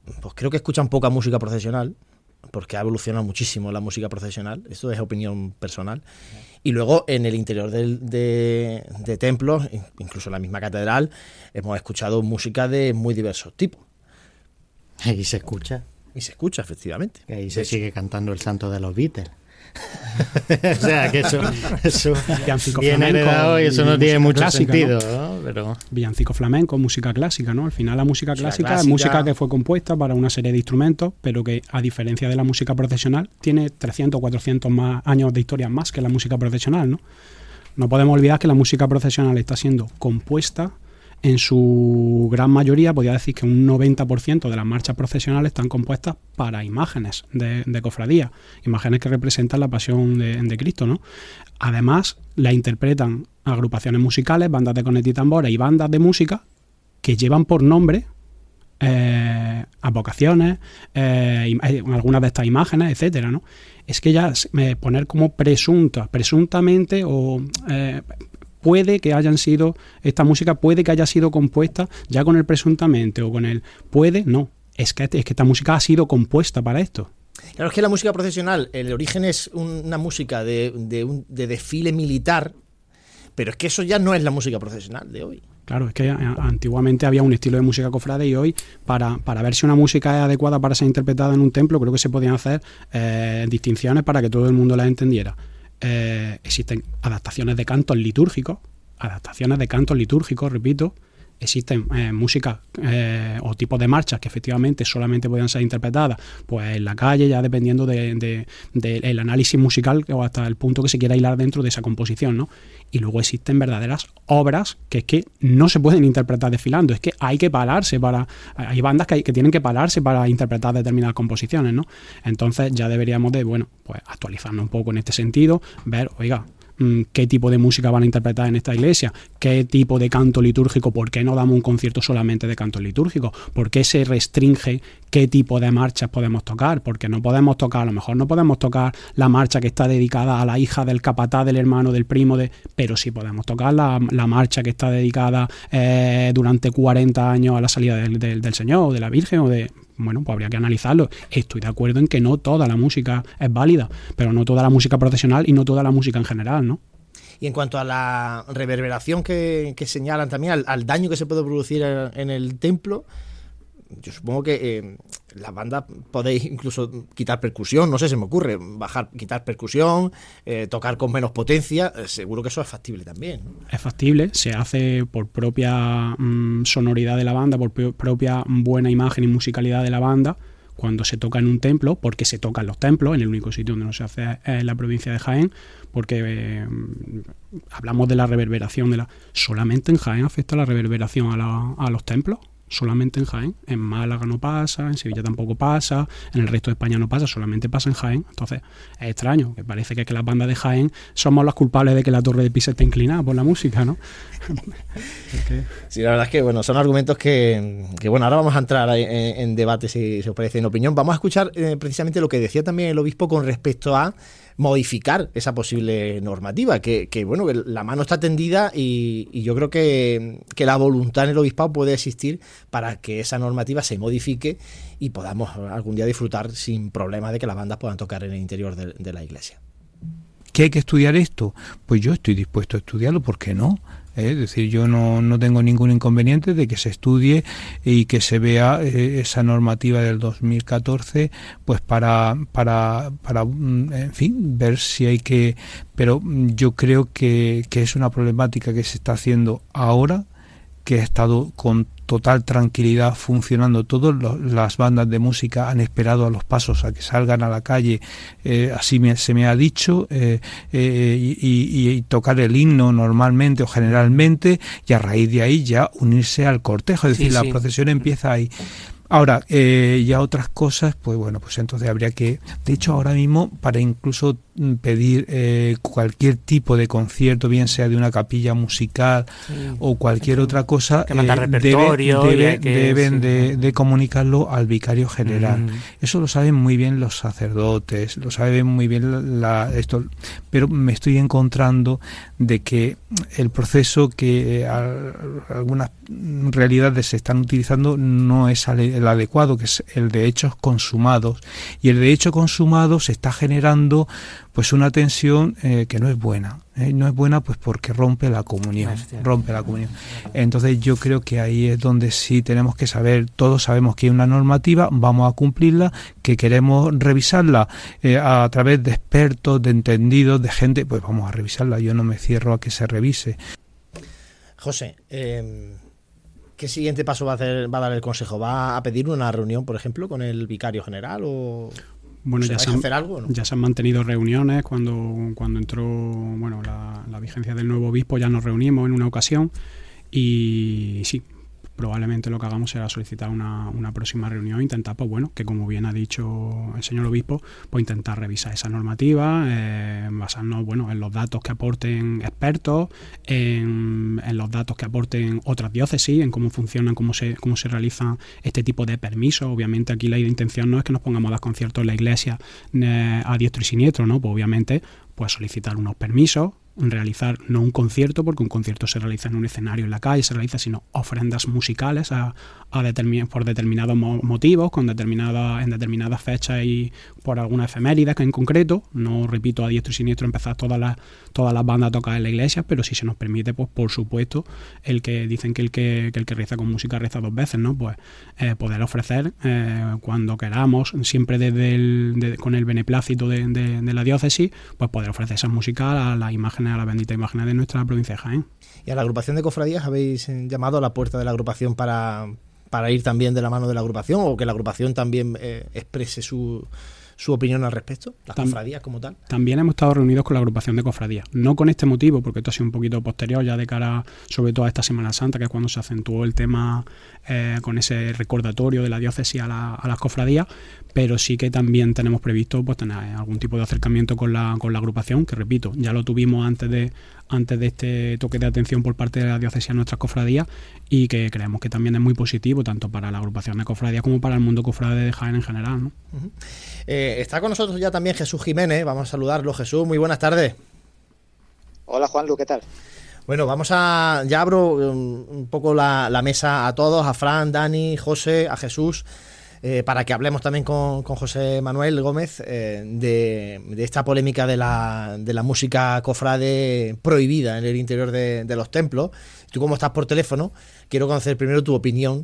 pues creo que escuchan poca música procesional, porque ha evolucionado muchísimo la música procesional, esto es opinión personal. Y luego en el interior de templos, incluso en la misma catedral, hemos escuchado música de muy diversos tipos. Y se escucha. Y se escucha, efectivamente. Y ahí se sigue cantando el santo de los Beatles. O sea, que eso viene heredado y eso no tiene mucho clásica, sentido, ¿no? Pero... Villancico flamenco, música clásica, ¿no? Al final la música clásica es música que fue compuesta para una serie de instrumentos, pero que a diferencia de la música procesional tiene 300 o 400 más años de historia más que la música procesional, ¿no? No podemos olvidar que la música procesional está siendo compuesta en su gran mayoría, podría decir que un 90% de las marchas procesionales están compuestas para imágenes de cofradía, imágenes que representan la pasión de Cristo, ¿no? Además, la interpretan agrupaciones musicales, bandas de cornetas y tambores y bandas de música que llevan por nombre advocaciones, algunas de estas imágenes, etcétera, ¿no? Es que ya poner como presuntamente o... puede que hayan sido, esta música puede que haya sido compuesta ya con el presuntamente o con el puede, no, es que esta música ha sido compuesta para esto. Claro, es que la música procesional, el origen es una música de desfile militar, pero es que eso ya no es la música procesional de hoy. Claro, es que antiguamente había un estilo de música cofrade y hoy, para ver si una música es adecuada para ser interpretada en un templo, creo que se podían hacer distinciones para que todo el mundo las entendiera. Existen adaptaciones de cantos litúrgicos, repito, existen músicas o tipos de marchas que efectivamente solamente podían ser interpretadas pues en la calle, ya dependiendo del análisis musical o hasta el punto que se quiera hilar dentro de esa composición, ¿no? Y luego existen verdaderas obras que es que no se pueden interpretar desfilando, es que hay que pararse hay bandas que tienen que pararse para interpretar determinadas composiciones, ¿no? Entonces ya deberíamos de, pues actualizarnos un poco en este sentido, ver, oiga, qué tipo de música van a interpretar en esta iglesia, qué tipo de canto litúrgico, por qué no damos un concierto solamente de canto litúrgico, por qué se restringe qué tipo de marchas podemos tocar, porque no podemos tocar, a lo mejor no podemos tocar la marcha que está dedicada a la hija del capataz, del hermano, del primo, pero sí podemos tocar la marcha que está dedicada durante 40 años a la salida del Señor o de la Virgen o de... Bueno, pues habría que analizarlo. Estoy de acuerdo en que no toda la música es válida, pero no toda la música procesional y no toda la música en general, ¿no? Y en cuanto a la reverberación que señalan también, al daño que se puede producir en el templo, yo supongo que las bandas podéis incluso quitar percusión, no sé, se me ocurre, quitar percusión, tocar con menos potencia, seguro que eso es factible también, ¿no? Es factible, se hace por propia sonoridad de la banda, por propia buena imagen y musicalidad de la banda, cuando se toca en un templo, porque se toca en los templos, en el único sitio donde no se hace es en la provincia de Jaén, porque hablamos de la reverberación, solamente en Jaén afecta la reverberación a los templos. Solamente en Jaén, en Málaga no pasa, en Sevilla tampoco pasa, en el resto de España no pasa, solamente pasa en Jaén. Entonces es extraño, que parece que las bandas de Jaén somos las culpables de que la Torre de Pisa esté inclinada por la música, ¿no? Sí, la verdad es que bueno, son argumentos que bueno, ahora vamos a entrar en debate, si os parece, en opinión. Vamos a escuchar precisamente lo que decía también el obispo con respecto a modificar esa posible normativa, que bueno, que la mano está tendida y yo creo que la voluntad en el obispado puede existir para que esa normativa se modifique y podamos algún día disfrutar sin problema de que las bandas puedan tocar en el interior de la iglesia. ¿Que hay que estudiar esto? Pues yo estoy dispuesto a estudiarlo, ¿por qué no? Es decir, yo no tengo ningún inconveniente de que se estudie y que se vea esa normativa del 2014, pues para en fin, ver si hay que... Pero yo creo que es una problemática que se está haciendo ahora, que ha estado con total tranquilidad funcionando. Todas las bandas de música han esperado a los pasos a que salgan a la calle, así se me ha dicho, y tocar el himno normalmente o generalmente, y a raíz de ahí ya unirse al cortejo, es decir, la procesión empieza ahí. Ahora, ya otras cosas, pues bueno, pues entonces habría que... De hecho, ahora mismo, para incluso pedir cualquier tipo de concierto, bien sea de una capilla musical o cualquier otra cosa, deben de comunicarlo al vicario general. Eso lo saben muy bien los sacerdotes, lo saben muy bien esto, pero me estoy encontrando de que el proceso que algunas realidades se están utilizando no es el adecuado, que es el de hechos consumados, y el de hecho consumado se está generando pues una tensión que no es buena. No es buena pues porque rompe la comunión. Entonces yo creo que ahí es donde sí tenemos que saber, todos sabemos que hay una normativa, vamos a cumplirla, que queremos revisarla a través de expertos, de entendidos, de gente, pues vamos a revisarla. Yo no me cierro a que se revise. José, ¿qué siguiente paso va a dar el Consejo? ¿Va a pedir una reunión, por ejemplo, con el vicario general o...? Bueno, ya se han mantenido reuniones cuando entró la vigencia del nuevo obispo. Ya nos reunimos en una ocasión y sí, probablemente lo que hagamos será solicitar una próxima reunión, intentar, pues bueno, que como bien ha dicho el señor obispo, pues intentar revisar esa normativa, basarnos, bueno, en los datos que aporten expertos, en los datos que aporten otras diócesis, en cómo funcionan, cómo se realizan este tipo de permisos. Obviamente aquí la intención no es que nos pongamos a dar conciertos en la iglesia a diestro y siniestro, ¿no? Pues obviamente pues solicitar unos permisos, realizar no un concierto, porque un concierto se realiza en un escenario en la calle, sino ofrendas musicales por determinados motivos, en determinadas fechas y por alguna efeméride que en concreto. No, repito, a diestro y siniestro empezar todas las bandas a tocar en la iglesia, pero si se nos permite, pues por supuesto, el que dicen que el que reza con música reza dos veces, ¿no? Pues poder ofrecer cuando queramos, siempre con el beneplácito de la diócesis, pues poder ofrecer esa música a las imágenes, a las benditas imágenes de nuestra provincia de Jaén. ¿Y a la agrupación de cofradías habéis llamado a la puerta de la agrupación para ir también de la mano de la agrupación, o que la agrupación también exprese su opinión al respecto, las cofradías como tal? También hemos estado reunidos con la agrupación de cofradías, no con este motivo, porque esto ha sido un poquito posterior, ya de cara sobre todo a esta Semana Santa, que es cuando se acentuó el tema con ese recordatorio de la diócesis a las cofradías, pero sí que también tenemos previsto pues tener algún tipo de acercamiento con la agrupación, que repito, ya lo tuvimos antes de este toque de atención por parte de la diócesis a nuestras cofradías, y que creemos que también es muy positivo tanto para la agrupación de cofradías como para el mundo cofrade de Jaén en general, ¿no? Está con nosotros ya también Jesús Jiménez, vamos a saludarlo. Jesús, muy buenas tardes. Hola Juanlu, ¿qué tal? Bueno, ya abro un poco la mesa a todos, a Fran, Dani, José, a Jesús, para que hablemos también con José Manuel Gómez de esta polémica de la música cofrade prohibida en el interior de los templos. Tú, como estás por teléfono, quiero conocer primero tu opinión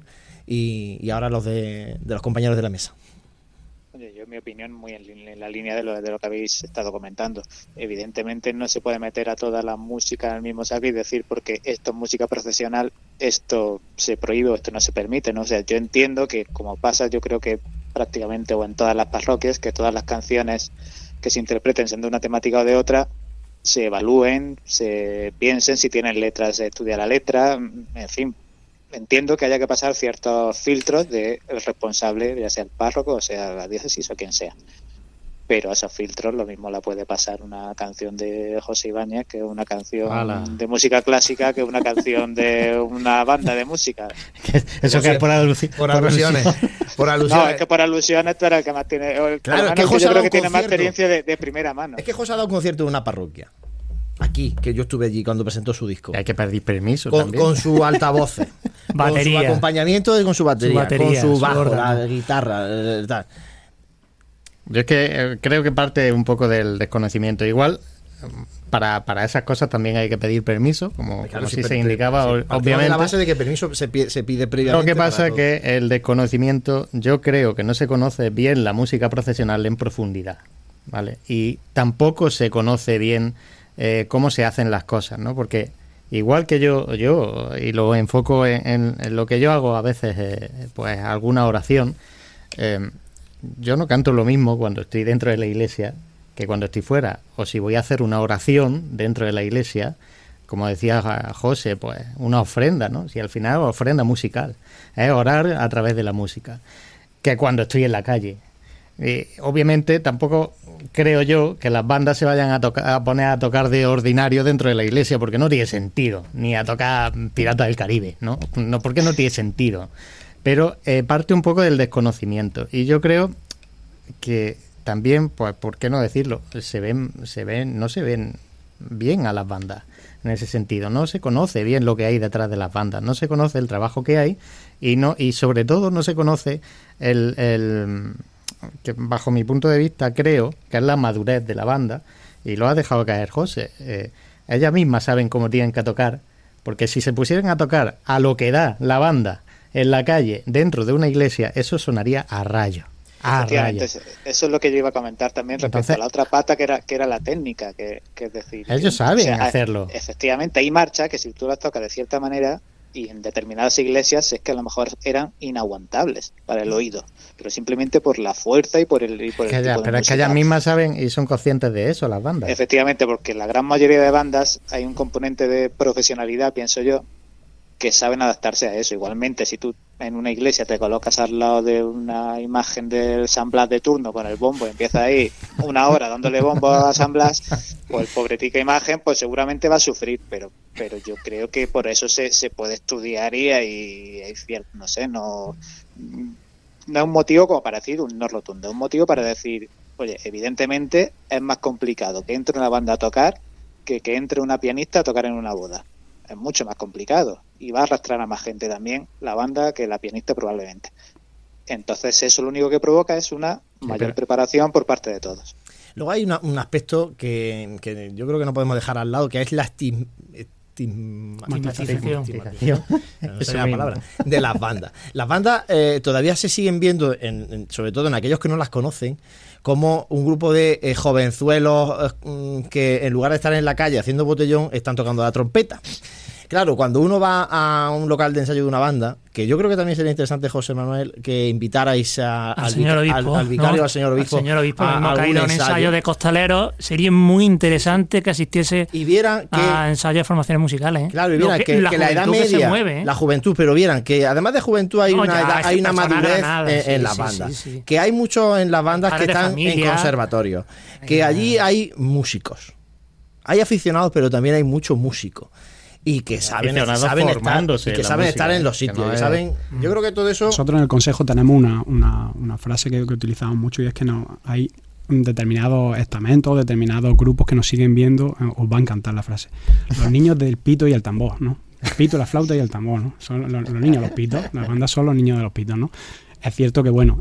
y ahora los de los compañeros de la mesa. Oye, yo mi opinión muy en la línea de lo que habéis estado comentando. Evidentemente no se puede meter a toda la música en el mismo saco y decir porque esto es música profesional, esto se prohíbe o esto no se permite, ¿no? O sea, yo entiendo que como pasa, yo creo que prácticamente o en todas las parroquias, que todas las canciones que se interpreten siendo una temática o de otra, se evalúen, se piensen si tienen letras, se estudia la letra, en fin. Entiendo que haya que pasar ciertos filtros del responsable, ya sea el párroco o sea la diócesis o quien sea. Pero a esos filtros lo mismo la puede pasar una canción de José Ibáñez que una canción de música clásica, que una canción de una banda de música. Eso que es por alusiones. No, es que por alusiones tú eres el que más tiene. Claro, es que José yo creo que tiene más experiencia de primera mano. Es que José ha dado un concierto en una parroquia. Aquí, que yo estuve allí cuando presentó su disco. Hay que pedir permiso también. Con su altavoces, batería, con su acompañamiento y con su batería, con su bajo, la guitarra, tal. Yo es que creo que parte un poco del desconocimiento. Igual, para esas cosas también hay que pedir permiso, como si se indicaba, obviamente. La base de que permiso se pide previamente. Lo que pasa es que el desconocimiento, yo creo que no se conoce bien la música profesional en profundidad, ¿vale? Y tampoco se conoce bien cómo se hacen las cosas, ¿no? Porque igual que yo y lo enfoco en lo que yo hago a veces, pues alguna oración, yo no canto lo mismo cuando estoy dentro de la iglesia que cuando estoy fuera. O si voy a hacer una oración dentro de la iglesia, como decía José, pues una ofrenda, ¿no? Si al final es ofrenda musical, es orar a través de la música, que cuando estoy en la calle. Obviamente tampoco creo yo que las bandas se vayan a poner a tocar de ordinario dentro de la iglesia, porque no tiene sentido, ni a tocar Piratas del Caribe, ¿no? No, porque no tiene sentido. Pero parte un poco del desconocimiento. Y yo creo que también, pues, ¿por qué no decirlo? No se ven bien a las bandas en ese sentido. No se conoce bien lo que hay detrás de las bandas, no se conoce el trabajo que hay y sobre todo no se conoce el que bajo mi punto de vista creo que es la madurez de la banda, y lo ha dejado caer José. Ellas mismas saben cómo tienen que tocar, porque si se pusieran a tocar a lo que da la banda en la calle, dentro de una iglesia, eso sonaría a rayo. Eso es lo que yo iba a comentar también respecto a la otra pata, que era la técnica, que es decir... Ellos saben hacerlo. Efectivamente, hay marchas que si tú las tocas de cierta manera, y en determinadas iglesias es que a lo mejor eran inaguantables para el oído, pero simplemente por la fuerza y por el tipo de pero es que ellas mismas saben y son conscientes de eso, las bandas. Efectivamente, porque en la gran mayoría de bandas hay un componente de profesionalidad, pienso yo, que saben adaptarse a eso. Igualmente, si tú en una iglesia te colocas al lado de una imagen del San Blas de turno con el bombo y empiezas ahí una hora dándole bombo a San Blas, pues pobretica imagen, pues seguramente va a sufrir, pero yo creo que por eso se puede estudiar y hay cierto, no sé, no es un motivo como para decir un no rotundo, es un motivo para decir, oye, evidentemente es más complicado que entre una banda a tocar que entre una pianista a tocar en una boda. Es mucho más complicado y va a arrastrar a más gente también la banda que la pianista probablemente. Entonces eso lo único que provoca es una mayor preparación por parte de todos. Luego hay un aspecto que yo creo que no podemos dejar al lado, que es la estigmatización de las bandas. Las bandas todavía se siguen viendo, sobre todo en aquellos que no las conocen, como un grupo de jovenzuelos que en lugar de estar en la calle haciendo botellón, están tocando la trompeta. Claro, cuando uno va a un local de ensayo de una banda, que yo creo que también sería interesante, José Manuel, que invitarais al vicario, al señor obispo, a algún ensayo de costaleros, sería muy interesante que asistiese y vieran que, a ensayos de formaciones musicales. Claro, y vieran que la edad media, la juventud, pero vieran que además de juventud hay una madurez en las bandas. Sí. Que hay muchos en las bandas que están en conservatorios, que allí hay músicos, hay aficionados, pero también hay muchos músicos. Y que saben estar en los sitios. Yo creo que todo eso... Nosotros en el Consejo tenemos una frase que utilizamos mucho, y es que hay determinados estamentos, determinados grupos que nos siguen viendo. Os va a encantar la frase. Los niños del pito y el tambor, ¿no? El pito, la flauta y el tambor, ¿no? Son los niños de los pitos. Las bandas son los niños de los pitos, ¿no? Es cierto que, bueno,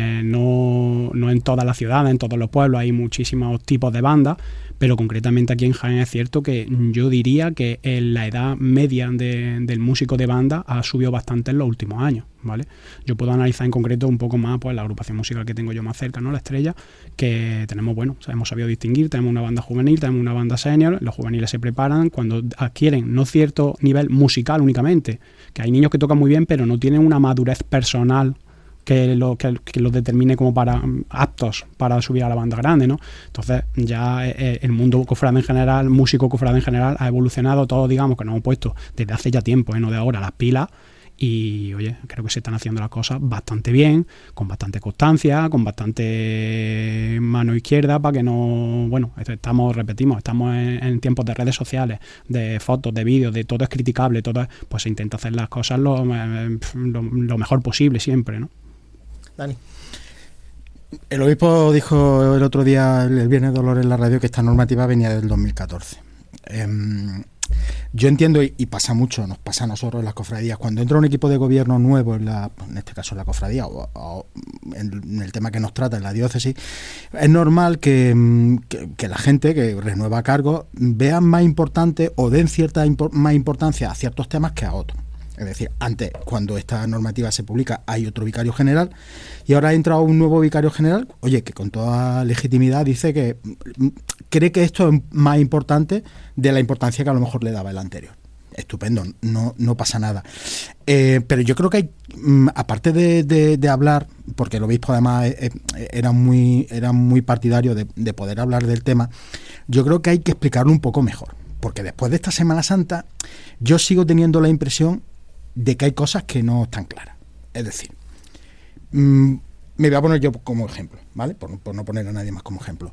no en todas las ciudades, en todos los pueblos hay muchísimos tipos de bandas, pero concretamente aquí en Jaén es cierto que yo diría que la edad media del músico de banda ha subido bastante en los últimos años, ¿vale? Yo puedo analizar en concreto un poco más pues la agrupación musical que tengo yo más cerca, ¿no? La Estrella, que tenemos, bueno, hemos sabido distinguir, tenemos una banda juvenil, tenemos una banda senior, los juveniles se preparan cuando adquieren no cierto nivel musical únicamente, que hay niños que tocan muy bien pero no tienen una madurez personal que los determine como para aptos para subir a la banda grande, ¿no? Entonces ya el mundo cofrade en general, músico cofrade en general, ha evolucionado todo, digamos, que nos hemos puesto desde hace ya tiempo, no de ahora, las pilas, y oye, creo que se están haciendo las cosas bastante bien, con bastante constancia, con bastante mano izquierda, para que no, bueno, estamos en tiempos de redes sociales, de fotos, de vídeos, de todo es criticable, todo pues se intenta hacer las cosas lo mejor posible siempre, ¿no? Dani. El obispo dijo el otro día, el viernes Dolores, en la radio, que esta normativa venía del 2014. Yo entiendo, y pasa mucho, nos pasa a nosotros en las cofradías, cuando entra un equipo de gobierno nuevo, en este caso en la cofradía, o en el tema que nos trata, en la diócesis, es normal que la gente que renueva cargos vea más importante o den más importancia a ciertos temas que a otros. Es decir, antes, cuando esta normativa se publica, hay otro vicario general, y ahora ha entrado un nuevo vicario general, oye, que con toda legitimidad dice que cree que esto es más importante de la importancia que a lo mejor le daba el anterior. Estupendo, no pasa nada. Pero yo creo que hay, aparte de hablar, porque el obispo además era muy partidario de poder hablar del tema, yo creo que hay que explicarlo un poco mejor, porque después de esta Semana Santa yo sigo teniendo la impresión de que hay cosas que no están claras. Es decir, me voy a poner yo como ejemplo, ¿vale? Por no poner a nadie más como ejemplo.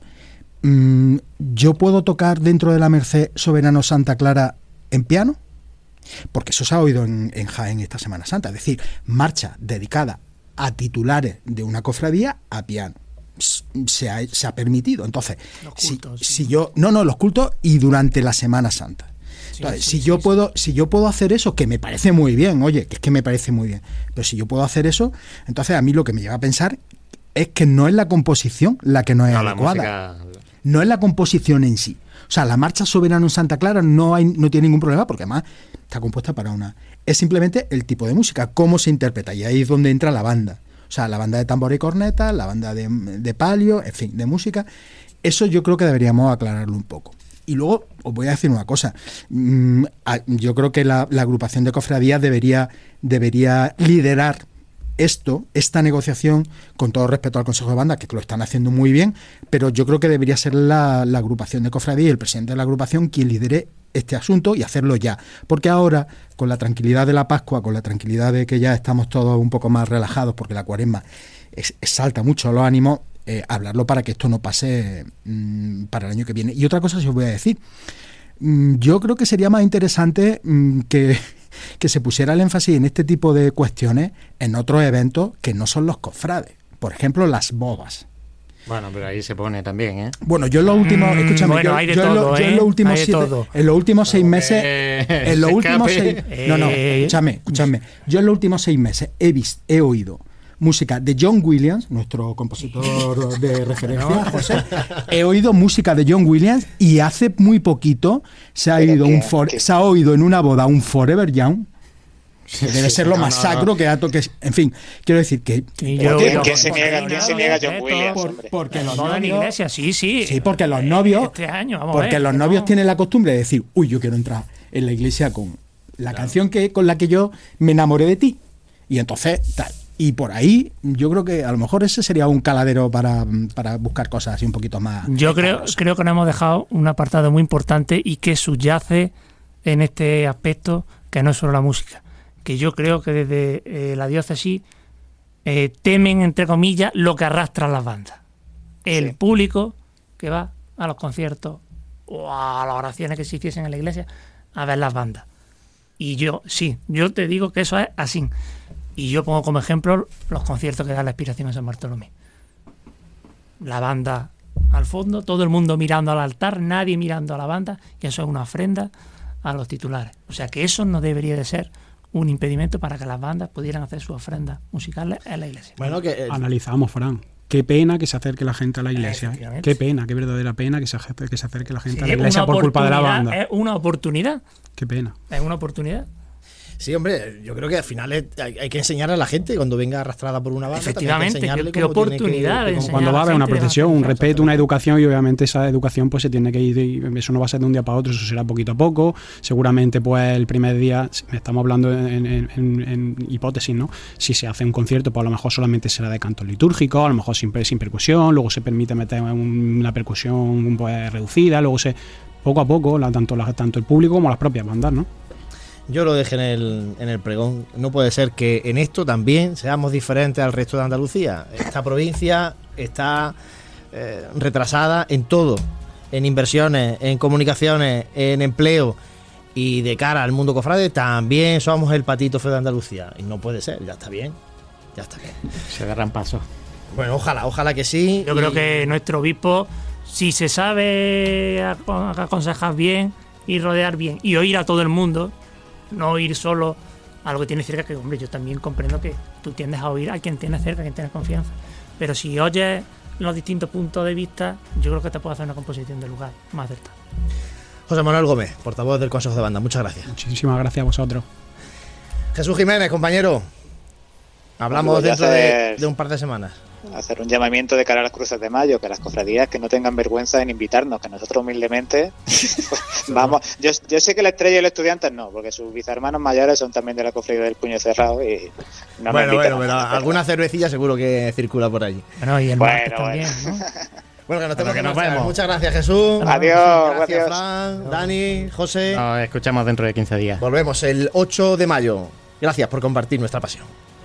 ¿Yo puedo tocar dentro de la Merced Soberano Santa Clara en piano? Porque eso se ha oído en Jaén esta Semana Santa, es decir, marcha dedicada a titulares de una cofradía a piano. Se ha permitido. Entonces, los cultos, si yo... No, los cultos y durante la Semana Santa. Entonces, si yo puedo hacer eso, que me parece muy bien, oye, que es que me parece muy bien, pero si yo puedo hacer eso, entonces a mí lo que me lleva a pensar es que no es la composición la que no es adecuada. No es la composición en sí. O sea, la marcha Soberano en Santa Clara no tiene ningún problema, porque además está compuesta para una... Es simplemente el tipo de música, cómo se interpreta, y ahí es donde entra la banda. O sea, la banda de tambor y corneta, la banda de palio, en fin, de música. Eso yo creo que deberíamos aclararlo un poco. Y luego os voy a decir una cosa. Yo creo que la agrupación de cofradías debería liderar esta negociación, con todo respeto al Consejo de Banda, que lo están haciendo muy bien, pero yo creo que debería ser la agrupación de cofradías y el presidente de la agrupación quien lidere este asunto y hacerlo ya. Porque ahora, con la tranquilidad de la Pascua, con la tranquilidad de que ya estamos todos un poco más relajados, porque la Cuaresma exalta mucho los ánimos, hablarlo para que esto no pase para el año que viene. Y otra cosa os voy a decir. Yo creo que sería más interesante que se pusiera el énfasis en este tipo de cuestiones en otros eventos que no son los cofrades. Por ejemplo, las bodas. Bueno, pero ahí se pone también, ¿eh? Bueno, yo en los últimos... Escúchame, bueno, yo en los últimos 6 meses... En los últimos 6... No, escúchame. Yo en los últimos 6 meses he oído música de John Williams, nuestro compositor de referencia, José. He oído música de John Williams y hace muy poquito se ha oído en una boda un Forever Young. Debe ser lo más sacro que ha tocado. En fin, quiero decir que... ¿Quién se niega John Williams? Porque los novios... en iglesia, sí. Sí, porque los novios... Este año, los novios tienen la costumbre de decir, uy, yo quiero entrar en la iglesia con la canción con la que yo me enamoré de ti. Y entonces, tal. Y por ahí, yo creo que a lo mejor ese sería un caladero para buscar cosas así un poquito más... Yo creo que nos hemos dejado un apartado muy importante y que subyace en este aspecto, que no es solo la música. Que yo creo que desde la diócesis temen, entre comillas, lo que arrastran las bandas. El público que va a los conciertos o a las oraciones que se hiciesen en la iglesia a ver las bandas. Y yo te digo que eso es así. Y yo pongo como ejemplo los conciertos que da la Inspiración en San Bartolomé. La banda al fondo, todo el mundo mirando al altar, nadie mirando a la banda, y eso es una ofrenda a los titulares. O sea que eso no debería de ser un impedimento para que las bandas pudieran hacer sus ofrendas musicales en la iglesia. Bueno, analizamos, Fran. Qué pena que se acerque la gente a la iglesia. Qué pena, qué verdadera pena que se acerque la gente a la iglesia por culpa de la banda. Es una oportunidad. Qué pena. Es una oportunidad. Sí, hombre, yo creo que al final hay que enseñar a la gente cuando venga arrastrada por una banda. Efectivamente, qué oportunidad. Cuando va a haber una procesión, un respeto, una educación, y obviamente esa educación pues se tiene que ir, y eso no va a ser de un día para otro, eso será poquito a poco. Seguramente pues el primer día, estamos hablando en hipótesis, ¿no? Si se hace un concierto, pues a lo mejor solamente será de canto litúrgico, a lo mejor sin percusión, luego se permite meter una percusión pues reducida, luego poco a poco, tanto el público como las propias bandas, ¿no? Yo lo dejé en el pregón. No puede ser que en esto también seamos diferentes al resto de Andalucía. Esta provincia está retrasada en todo, en inversiones, en comunicaciones, en empleo, y de cara al mundo cofrade también somos el patito feo de Andalucía. Y no puede ser, ya está bien. Se agarran pasos. Bueno, ojalá que sí. Yo creo que nuestro obispo, si se sabe aconsejar bien y rodear bien y oír a todo el mundo, no ir solo a lo que tienes cerca, que hombre, yo también comprendo que tú tiendes a oír a quien tienes cerca, a quien tienes confianza, pero si oyes los distintos puntos de vista, yo creo que te puede hacer una composición del lugar más acertada. José Manuel Gómez, portavoz del Consejo de Banda, muchas gracias. Muchísimas gracias a vosotros. Jesús Jiménez, compañero, hablamos dentro de un par de semanas. Hacer un llamamiento de cara a las cruces de mayo, que las cofradías que no tengan vergüenza en invitarnos, que nosotros humildemente vamos. Yo sé que la Estrella y los Estudiantes no, porque sus vicehermanos mayores son también de la cofradía del Puño Cerrado y no bueno, pero alguna cervecilla seguro que circula por allí. Bueno, y el martes también, ¿no? Bueno, que nos vemos. Muchas gracias, Jesús. Adiós. Gracias, Fran, Dani, José. Nos escuchamos dentro de 15 días. Volvemos el 8 de mayo. Gracias por compartir nuestra pasión.